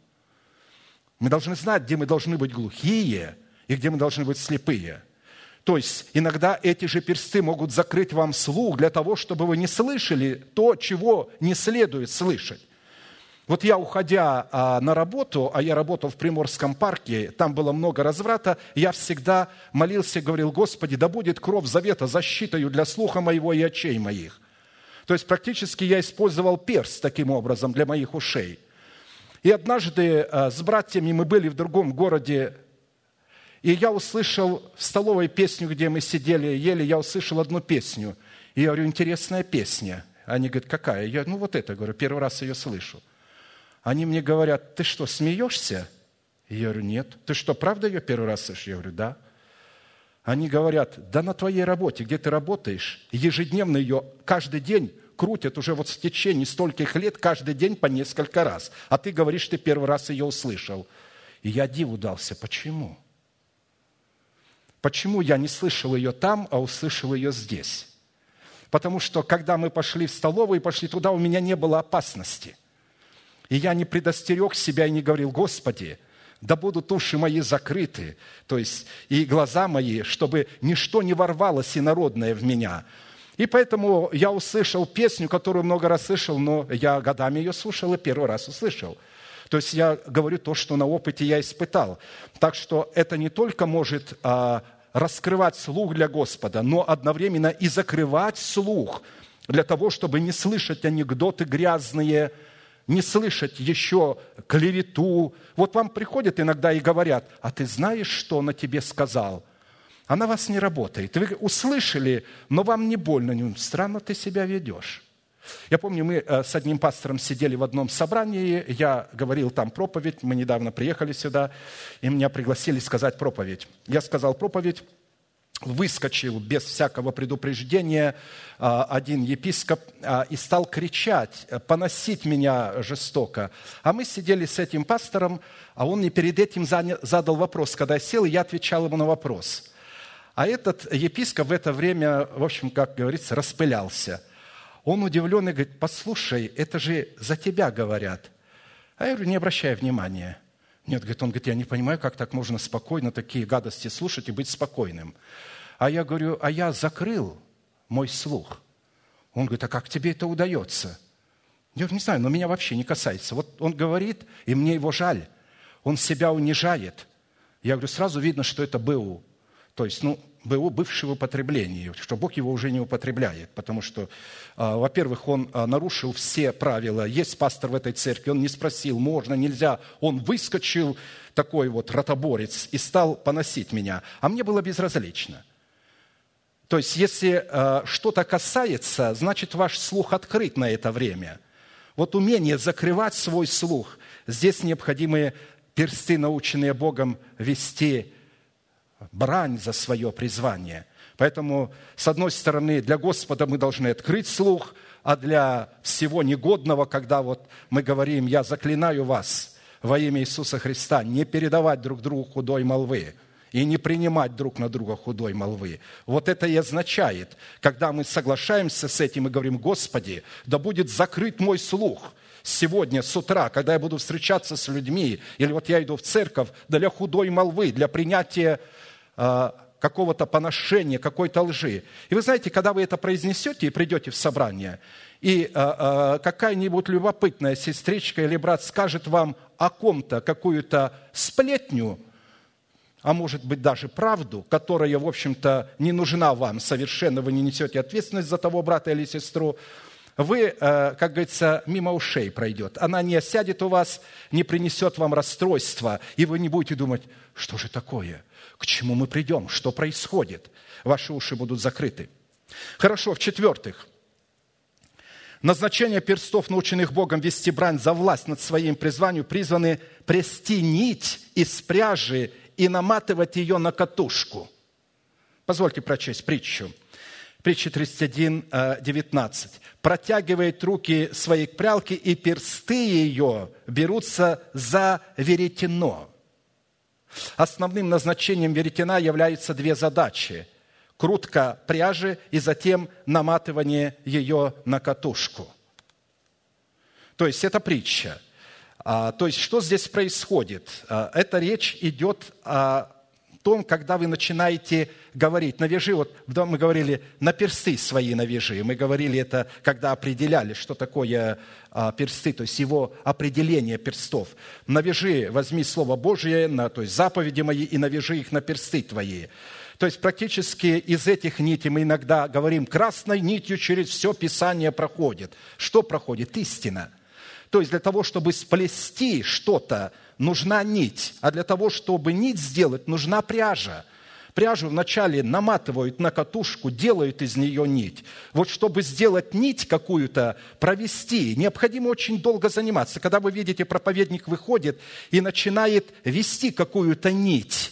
Мы должны знать, где мы должны быть глухие и где мы должны быть слепые. То есть иногда эти же персты могут закрыть вам слух для того, чтобы вы не слышали то, чего не следует слышать. Вот я, уходя на работу, а я работал в Приморском парке, там было много разврата, я всегда молился, говорил: Господи, да будет кровь завета защитою для слуха моего и очей моих. То есть практически я использовал перст таким образом для моих ушей. И однажды с братьями мы были в другом городе, и я услышал в столовой песню, где мы сидели, ели, я услышал одну песню. И я говорю: интересная песня. Они говорят: какая? Я: вот это, говорю, первый раз ее слышу. Они мне говорят: ты что, смеешься? Я говорю: нет. Ты что, правда ее первый раз слышишь? Я говорю: да. Они говорят: да на твоей работе, где ты работаешь, ежедневно ее каждый день крутят уже вот в течение стольких лет, каждый день по несколько раз. А ты говоришь, ты первый раз ее услышал. И я диву дался. Почему? Почему я не слышал ее там, а услышал ее здесь? Потому что, когда мы пошли в столовую и пошли туда, у меня не было опасности. И я не предостерег себя и не говорил: Господи, да будут уши мои закрыты, то есть и глаза мои, чтобы ничто не ворвалось инородное в меня. И поэтому я услышал песню, которую много раз слышал, но я годами ее слушал и первый раз услышал. То есть я говорю то, что на опыте я испытал. Так что это не только может раскрывать слух для Господа, но одновременно и закрывать слух для того, чтобы не слышать анекдоты грязные, не слышать еще клевету. Вот вам приходят иногда и говорят: а ты знаешь, что он о тебе сказал? А на вас не работает. Вы услышали, но вам не больно. Странно ты себя ведешь. Я помню, мы с одним пастором сидели в одном собрании, я говорил там проповедь, мы недавно приехали сюда, и меня пригласили сказать проповедь. Я сказал проповедь, выскочил без всякого предупреждения один епископ и стал кричать, поносить меня жестоко. А мы сидели с этим пастором, а он мне перед этим задал вопрос. Когда я сел, я отвечал ему на вопрос. А этот епископ в это время, в общем, как говорится, распылялся. Он удивленный говорит: послушай, это же за тебя говорят. А я говорю: не обращай внимания. Нет, говорит, он говорит: я не понимаю, как так можно спокойно такие гадости слушать и быть спокойным. А я говорю: а я закрыл мой слух. Он говорит: а как тебе это удается? Я говорю: не знаю, но меня вообще не касается. Вот он говорит, и мне его жаль. Он себя унижает. Я говорю: сразу видно, что это БУ. То есть, БУ бывшего употребления, что Бог его уже не употребляет, потому что, во-первых, он нарушил все правила. Есть пастор в этой церкви, он не спросил, можно, нельзя. Он выскочил, такой вот ротоборец, и стал поносить меня. А мне было безразлично. То есть, если что-то касается, значит, ваш слух открыт на это время. Вот умение закрывать свой слух. Здесь необходимы персты, наученные Богом вести брань за свое призвание. Поэтому, с одной стороны, для Господа мы должны открыть слух, а для всего негодного, когда вот мы говорим: я заклинаю вас во имя Иисуса Христа, не передавать друг другу худой молвы и не принимать друг на друга худой молвы. Вот это и означает, когда мы соглашаемся с этим и говорим: Господи, да будет закрыт мой слух сегодня с утра, когда я буду встречаться с людьми, или вот я иду в церковь для худой молвы, для принятия какого-то поношения, какой-то лжи. И вы знаете, когда вы это произнесете и придете в собрание, и какая-нибудь любопытная сестричка или брат скажет вам о ком-то какую-то сплетню, а может быть даже правду, которая, в общем-то, не нужна вам совершенно, вы не несете ответственность за того брата или сестру, вы, как говорится, мимо ушей пройдет. Она не осядет у вас, не принесет вам расстройства, и вы не будете думать: что же такое, к чему мы придем, что происходит. Ваши уши будут закрыты. Хорошо, в-четвертых, назначение перстов, наученных Богом вести брань за власть над своим призванием, призваны плести нить из пряжи и наматывать ее на катушку. Позвольте прочесть притчу. Притча 31:19. «Протягивает руки свои к прялке, и персты ее берутся за веретено». Основным назначением веретена являются две задачи: крутка пряжи и затем наматывание ее на катушку. То есть это притча. То есть что здесь происходит? Эта речь идет о том, когда вы начинаете говорить: навяжи, вот мы говорили, на персты свои навяжи. Мы говорили это, когда определяли, что такое персты, то есть его определение перстов. Навяжи, возьми Слово Божие, то есть заповеди мои, и навяжи их на персты твои. То есть практически из этих нитей мы иногда говорим: красной нитью через все Писание проходит. Что проходит? Истина. То есть для того, чтобы сплести что-то, нужна нить, а для того, чтобы нить сделать, нужна пряжа. Пряжу вначале наматывают на катушку, делают из нее нить. Вот чтобы сделать нить какую-то, провести, необходимо очень долго заниматься. Когда вы видите, проповедник выходит и начинает вести какую-то нить,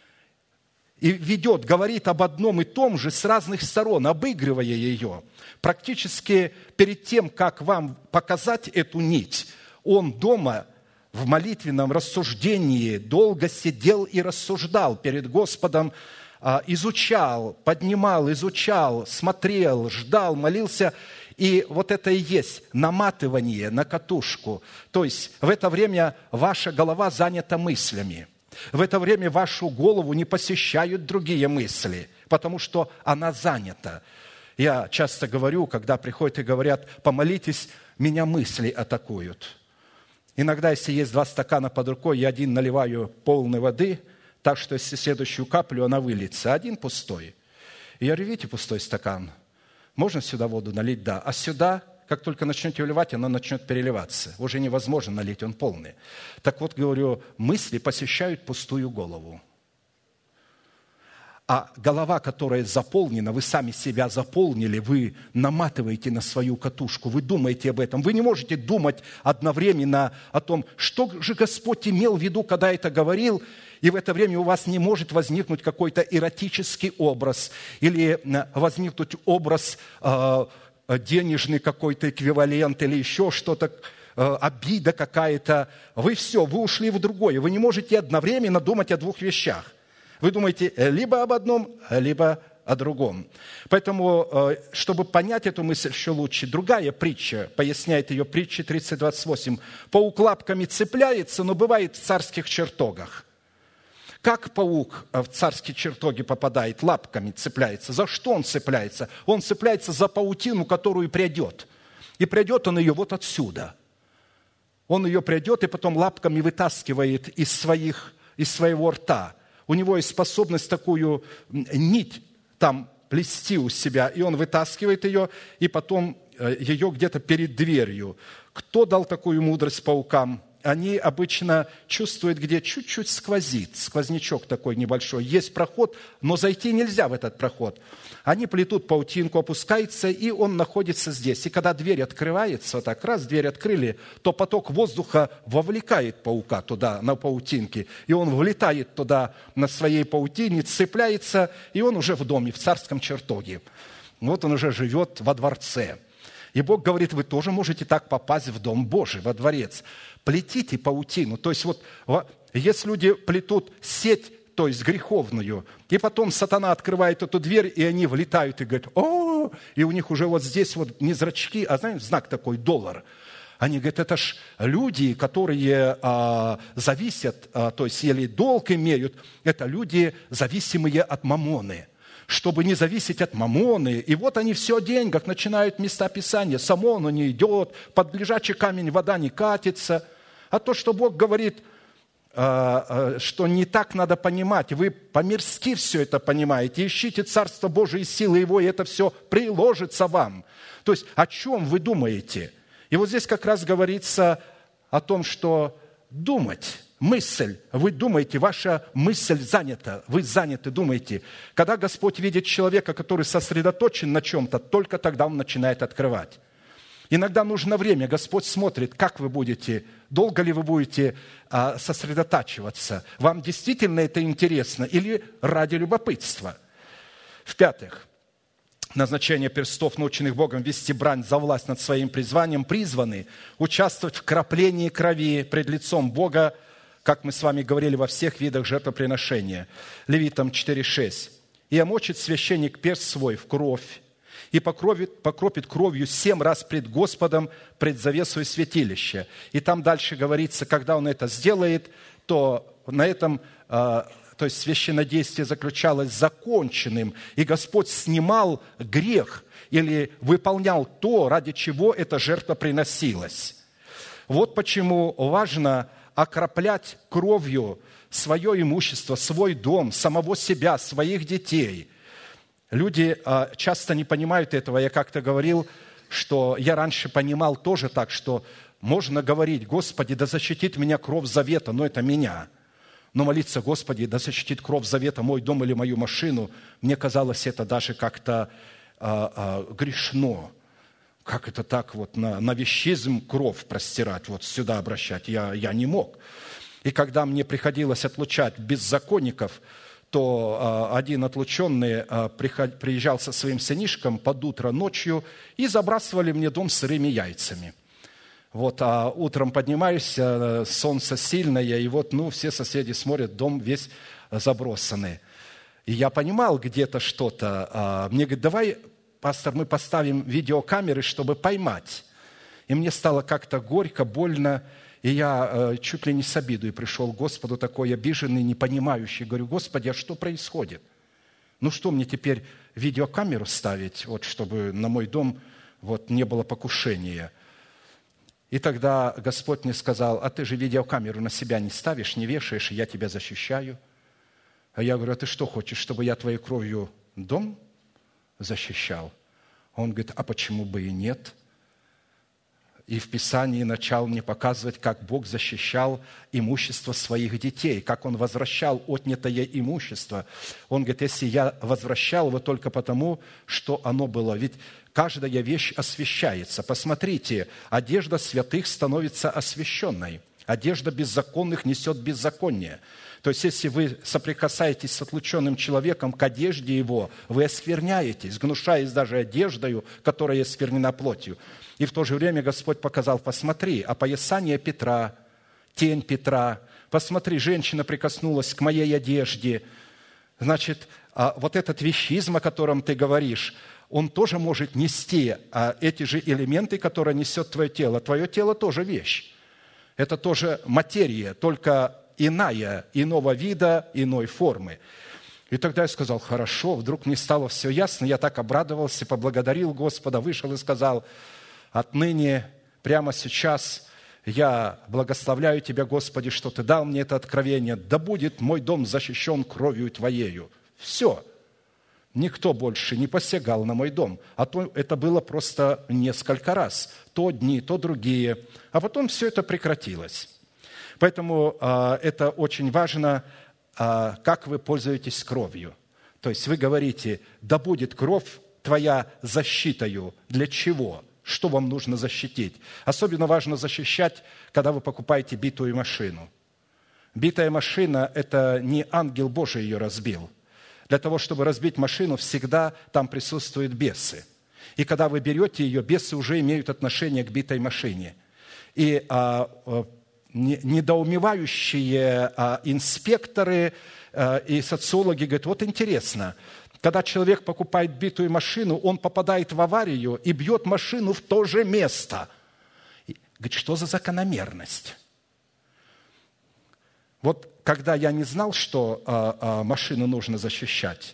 и ведет, говорит об одном и том же с разных сторон, обыгрывая ее. Практически перед тем, как вам показать эту нить, он дома в молитвенном рассуждении долго сидел и рассуждал перед Господом, изучал, поднимал, изучал, смотрел, ждал, молился. И вот это и есть наматывание на катушку. То есть в это время ваша голова занята мыслями. В это время вашу голову не посещают другие мысли, потому что она занята. Я часто говорю, когда приходят и говорят: помолитесь, меня мысли атакуют. Иногда, если есть 2 стакана под рукой, я один наливаю полной воды, так что если следующую каплю, она выльется, а один пустой. И я говорю, видите пустой стакан? Можно сюда воду налить? Да. А сюда, как только начнете вливать, она начнет переливаться. Уже невозможно налить, он полный. Так вот, говорю, мысли посещают пустую голову. А голова, которая заполнена, вы сами себя заполнили, вы наматываете на свою катушку, вы думаете об этом. Вы не можете думать одновременно о том, что же Господь имел в виду, когда это говорил, и в это время у вас не может возникнуть какой-то эротический образ или возникнуть образ денежный какой-то эквивалент или еще что-то, обида какая-то. Вы ушли в другое. Вы не можете одновременно думать о 2 вещах. Вы думаете либо об одном, либо о другом. Поэтому, чтобы понять эту мысль еще лучше, другая притча, поясняет ее притча 30:28. Паук лапками цепляется, но бывает в царских чертогах. Как паук в царские чертоги попадает, лапками цепляется? За что он цепляется? Он цепляется за паутину, которую прядет. И прядет он ее вот отсюда. Он ее прядет и потом лапками вытаскивает из своего рта. У него есть способность такую нить там плести у себя, и он вытаскивает ее, и потом ее где-то перед дверью. Кто дал такую мудрость паукам? Они обычно чувствуют, где чуть-чуть сквозит, сквознячок такой небольшой. Есть проход, но зайти нельзя в этот проход. Они плетут паутинку, опускается, и он находится здесь. И когда дверь открывается, вот так раз дверь открыли, то поток воздуха вовлекает паука туда, на паутинке. И он влетает туда на своей паутине, цепляется, и он уже в доме, в царском чертоге. Вот он уже живет во дворце. И Бог говорит, вы тоже можете так попасть в Дом Божий, во дворец. Плетите паутину. То есть вот если люди плетут сеть, то есть греховную, и потом сатана открывает эту дверь, и они влетают и говорят, о, и у них уже вот здесь вот не зрачки, а знаете, знак такой, $. Они говорят, это ж люди, которые зависят, то есть или долг имеют, это люди, зависимые от мамоны. Чтобы не зависеть от мамоны. И вот они все о деньгах начинают места Писания. Само оно не идет, под лежачий камень вода не катится. А то, что Бог говорит, что не так надо понимать. Вы по-мирски все это понимаете. Ищите Царство Божие и силы Его, и это все приложится вам. То есть о чем вы думаете? И вот здесь как раз говорится о том, что думать. Мысль, вы думаете, ваша мысль занята, вы заняты, думаете. Когда Господь видит человека, который сосредоточен на чем-то, только тогда Он начинает открывать. Иногда нужно время, Господь смотрит, как вы будете, долго ли вы будете сосредотачиваться. Вам действительно это интересно или ради любопытства? В-пятых, назначение перстов, наученных Богом вести брань за власть над своим призванием, призваны участвовать в краплении крови пред лицом Бога, как мы с вами говорили, во всех видах жертвоприношения. Левитам 4:6. «И омочит священник перст свой в кровь, и покропит кровью 7 раз пред Господом, пред завесой святилища». И там дальше говорится, когда он это сделает, то на этом, то есть священнодействие заключалось законченным, и Господь снимал грех или выполнял то, ради чего эта жертва приносилась. Вот почему важно окроплять кровью свое имущество, свой дом, самого себя, своих детей. Люди часто не понимают этого. Я как-то говорил, что я раньше понимал тоже так, что можно говорить, Господи, да защитит меня кровь завета, но это меня. Но молиться, Господи, да защитит кровь завета мой дом или мою машину, мне казалось это даже как-то грешно. Как это так вот на вещизм кровь простирать, вот сюда обращать? Я не мог. И когда мне приходилось отлучать беззаконников, то один отлученный приезжал со своим сынишком под утро ночью и забрасывали мне дом сырыми яйцами. Вот, а утром поднимаюсь, солнце сильное, и вот, все соседи смотрят, дом весь забросанный. И я понимал где-то что-то. Мне говорят, давай, пастор, мы поставим видеокамеры, чтобы поймать. И мне стало как-то горько, больно, и я чуть ли не с обидой пришел к Господу, такой обиженный, непонимающий. Говорю, Господи, а что происходит? Что мне теперь видеокамеру ставить, вот, чтобы на мой дом вот, не было покушения? И тогда Господь мне сказал: а ты же видеокамеру на себя не ставишь, не вешаешь, и я тебя защищаю. А я говорю: а ты что хочешь, чтобы я твоей кровью дом защищал? Он говорит: а почему бы и нет? И в Писании начал мне показывать, как Бог защищал имущество своих детей, как Он возвращал отнятое имущество. Он говорит: если я возвращал его только потому, что оно было. Ведь каждая вещь освящается. Посмотрите, одежда святых становится освященной. Одежда беззаконных несет беззаконие. То есть, если вы соприкасаетесь с отлученным человеком к одежде его, вы оскверняетесь, гнушаясь даже одеждою, которая осквернена плотью. И в то же время Господь показал: посмотри, опоясание Петра, тень Петра, посмотри, женщина прикоснулась к моей одежде. Значит, вот этот вещизм, о котором ты говоришь, он тоже может нести эти же элементы, которые несет твое тело. Твое тело тоже вещь. Это тоже материя, только иная, иного вида, иной формы. И тогда я сказал: хорошо, вдруг мне стало все ясно, я так обрадовался, поблагодарил Господа, вышел и сказал: отныне, прямо сейчас я благословляю Тебя, Господи, что Ты дал мне это откровение, да будет мой дом защищен кровью Твоею. Все. Никто больше не посягал на мой дом. А то это было просто несколько раз. То одни, то другие. А потом все это прекратилось. Поэтому это очень важно, как вы пользуетесь кровью. То есть вы говорите: да будет кровь Твоя защитою. Для чего? Что вам нужно защитить? Особенно важно защищать, когда вы покупаете битую машину. Битая машина – это не ангел Божий ее разбил. Для того, чтобы разбить машину, всегда там присутствуют бесы. И когда вы берете ее, бесы уже имеют отношение к битой машине. И недоумевающие инспекторы и социологи говорят: вот интересно, когда человек покупает битую машину, он попадает в аварию и бьет машину в то же место. Говорит: что за закономерность? Вот когда я не знал, что машину нужно защищать,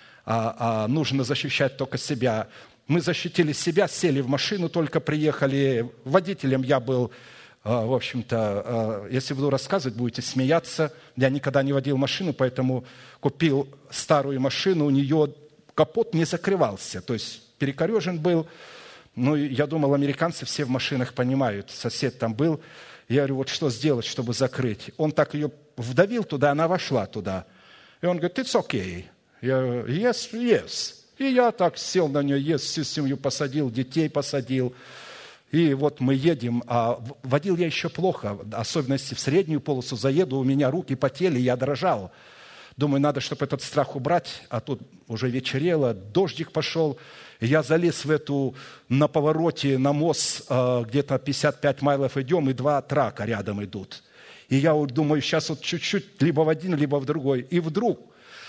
нужно защищать только себя, мы защитили себя, сели в машину, только приехали. Водителем я был, в общем-то, если буду рассказывать, будете смеяться. Я никогда не водил машину, поэтому купил старую машину, у нее капот не закрывался, то есть перекорежен был. Ну, я думал, американцы все в машинах понимают. Сосед там был. Я говорю: вот что сделать, чтобы закрыть? Он так ее вдавил туда, она вошла туда. И он говорит: it's okay. Я говорю: yes. И я так сел на нее, всю семью посадил, детей посадил. И вот мы едем. А водил я еще плохо, особенно если в среднюю полосу заеду, у меня руки потели, я дрожал. Думаю, надо, чтобы этот страх убрать. А тут уже вечерело, дождик пошел. Я залез в эту, на повороте, на мост, где-то 55 майлов идем, и 2 трака рядом идут. И я вот думаю, сейчас вот чуть-чуть, либо в один, либо в другой. И вдруг,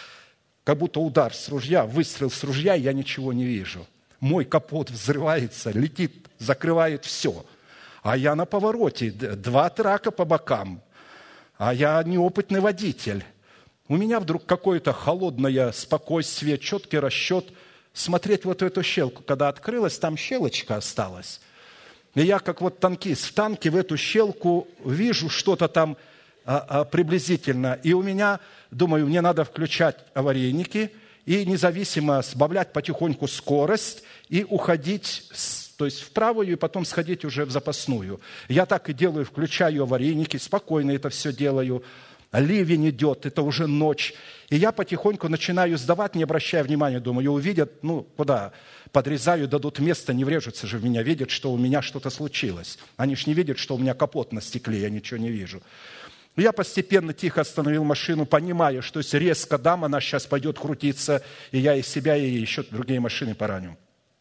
как будто удар с ружья, выстрел с ружья, я ничего не вижу. Мой капот взрывается, летит, закрывает все. А я на повороте, 2 трака по бокам. А я неопытный водитель. У меня вдруг какое-то холодное спокойствие, четкий расчет. Смотреть вот эту щелку, когда открылась, там щелочка осталась. И я, как вот танкист в танке, в эту щелку вижу что-то там приблизительно. И у меня, думаю, мне надо включать аварийники и независимо сбавлять потихоньку скорость и уходить, то есть в правую, и потом сходить уже в запасную. Я так и делаю, включаю аварийники, спокойно это все делаю. Ливень идет, это уже ночь. И я потихоньку начинаю сдавать, не обращая внимания, думаю, увидят, куда, подрезаю, дадут место, не врежутся же в меня, видят, что у меня что-то случилось. Они ж не видят, что у меня капот на стекле, я ничего не вижу. Я постепенно тихо остановил машину, понимая, что если резко дам, она сейчас пойдет крутиться, и я и себя, и еще другие машины пораню.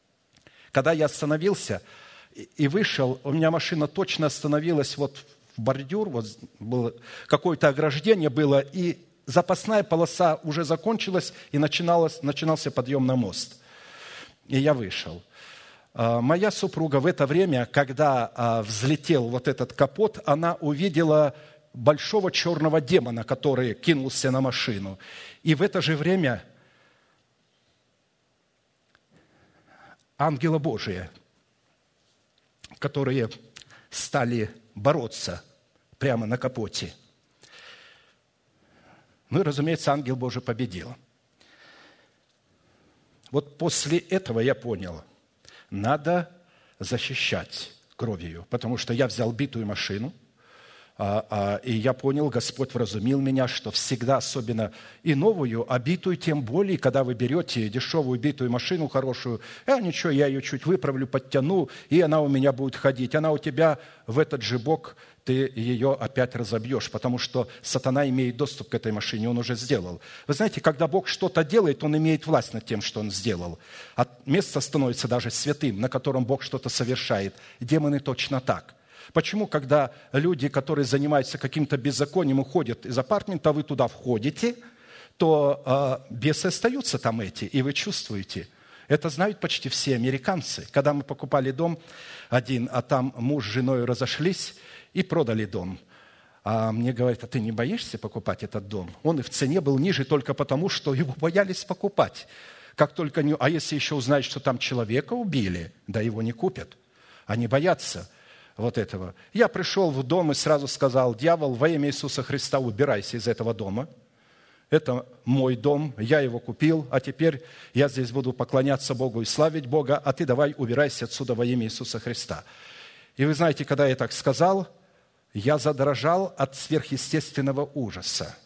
Когда я остановился и вышел, у меня машина точно остановилась вот в бордюр, вот было какое-то ограждение было, и запасная полоса уже закончилась, и начинался подъем на мост. И я вышел. Моя супруга в это время, когда взлетел вот этот капот, она увидела большого черного демона, который кинулся на машину. И в это же время ангела Божия, которые стали бороться прямо на капоте. Ну и, разумеется, ангел Божий победил. Вот после этого я понял, надо защищать кровью, потому что я взял битую машину, и я понял, Господь вразумил меня, что всегда, особенно и новую, а битую тем более, когда вы берете дешевую битую машину хорошую, ничего, я ее чуть выправлю, подтяну, и она у меня будет ходить. Она у тебя в этот же бок, ты ее опять разобьешь, потому что сатана имеет доступ к этой машине, он уже сделал. Вы знаете, когда Бог что-то делает, он имеет власть над тем, что он сделал. А место становится даже святым, на котором Бог что-то совершает. Демоны точно так. Почему, когда люди, которые занимаются каким-то беззаконием, уходят из апартмента, а вы туда входите, то бесы остаются там эти, и вы чувствуете. Это знают почти все американцы. Когда мы покупали дом один, а там муж с женой разошлись и продали дом. А мне говорят, а ты не боишься покупать этот дом? Он и в цене был ниже только потому, что его боялись покупать. Как только не... А если еще узнают, что там человека убили, да его не купят. Они боятся вот этого. Я пришел в дом и сразу сказал, дьявол, во имя Иисуса Христа убирайся из этого дома. Это мой дом, я его купил, а теперь я здесь буду поклоняться Богу и славить Бога, а ты давай убирайся отсюда во имя Иисуса Христа. И вы знаете, когда я так сказал, я задрожал от сверхъестественного ужаса.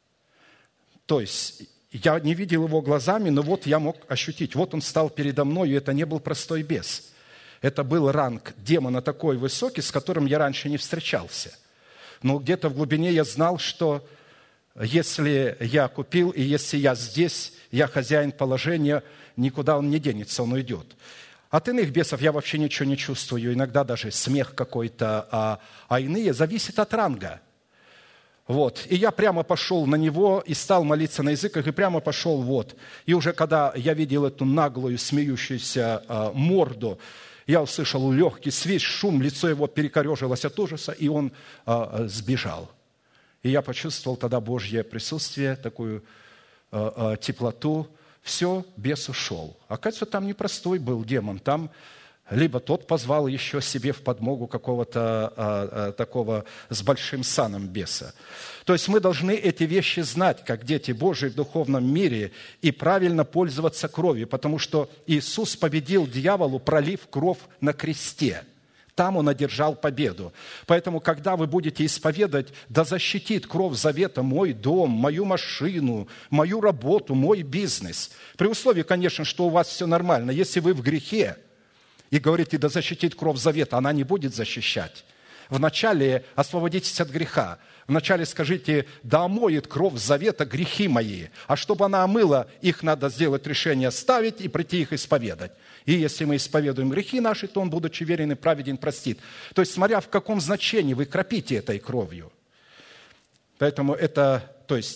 То есть я не видел его глазами, но вот я мог ощутить. Вот он стал передо мной, и это не был простой бес. Это был ранг демона такой высокий, с которым я раньше не встречался. Но где-то в глубине я знал, что если я купил, и если я здесь, я хозяин положения, никуда он не денется, он уйдет. От иных бесов я вообще ничего не чувствую, иногда даже смех какой-то, а иные зависят от ранга. Вот. И я прямо пошел на него и стал молиться на языках, и прямо пошел вот. И уже когда я видел эту наглую, смеющуюся морду, я услышал легкий свист, шум, лицо его перекорежилось от ужаса, и он сбежал. И я почувствовал тогда Божье присутствие, такую теплоту. Все, бес ушел. Оказывается, там непростой был демон. Там либо тот позвал еще себе в подмогу какого-то такого с большим саном беса. То есть мы должны эти вещи знать, как дети Божии в духовном мире, и правильно пользоваться кровью, потому что Иисус победил дьяволу, пролив кровь на кресте. Там Он одержал победу. Поэтому, когда вы будете исповедать, да защитит кровь завета мой дом, мою машину, мою работу, мой бизнес. При условии, конечно, что у вас все нормально. Если вы в грехе и говорите, да защитит кровь завета, она не будет защищать. Вначале освободитесь от греха. Вначале скажите, да омоет кровь завета грехи мои. А чтобы она омыла, их надо сделать решение ставить и прийти их исповедать. И если мы исповедуем грехи наши, то Он, будучи верен и праведен, простит. То есть, смотря в каком значении вы кропите этой кровью. Поэтому это,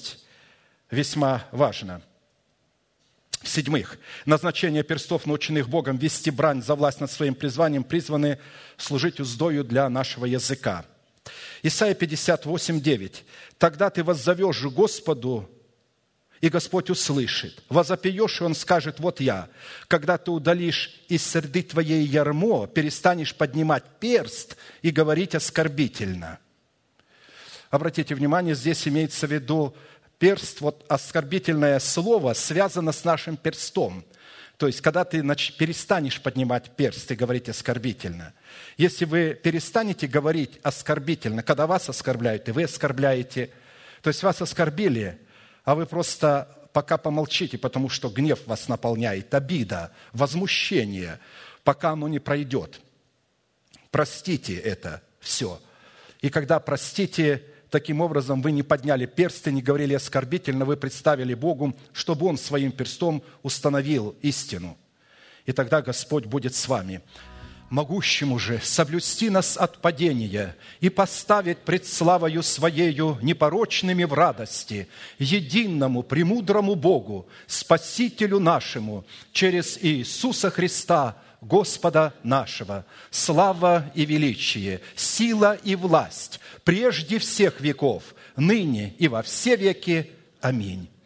весьма важно. В-седьмых, назначение перстов, наученных Богом вести брань за власть над своим призванием, призваны служить уздою для нашего языка. Исайя 58, 9. «Тогда ты воззовешь Господу, и Господь услышит. Возопьешь, и Он скажет, вот я. Когда ты удалишь из среды твоей ярмо, перестанешь поднимать перст и говорить оскорбительно». Обратите внимание, здесь имеется в виду перст, вот оскорбительное слово связано с нашим перстом. То есть, когда ты перестанешь поднимать перст и говорить оскорбительно. Если вы перестанете говорить оскорбительно, когда вас оскорбляют, и вы оскорбляете, то есть вас оскорбили, а вы просто пока помолчите, потому что гнев вас наполняет, обида, возмущение, пока оно не пройдет. Простите это все. И когда простите, таким образом вы не подняли перст и не говорили оскорбительно, вы представили Богу, чтобы Он своим перстом установил истину. И тогда Господь будет с вами. Могущему же соблюсти нас от падения и поставить пред славою Своею непорочными в радости, единому, премудрому Богу, Спасителю нашему, через Иисуса Христа, Господа нашего, слава и величие, сила и власть, прежде всех веков, ныне и во все веки. Аминь.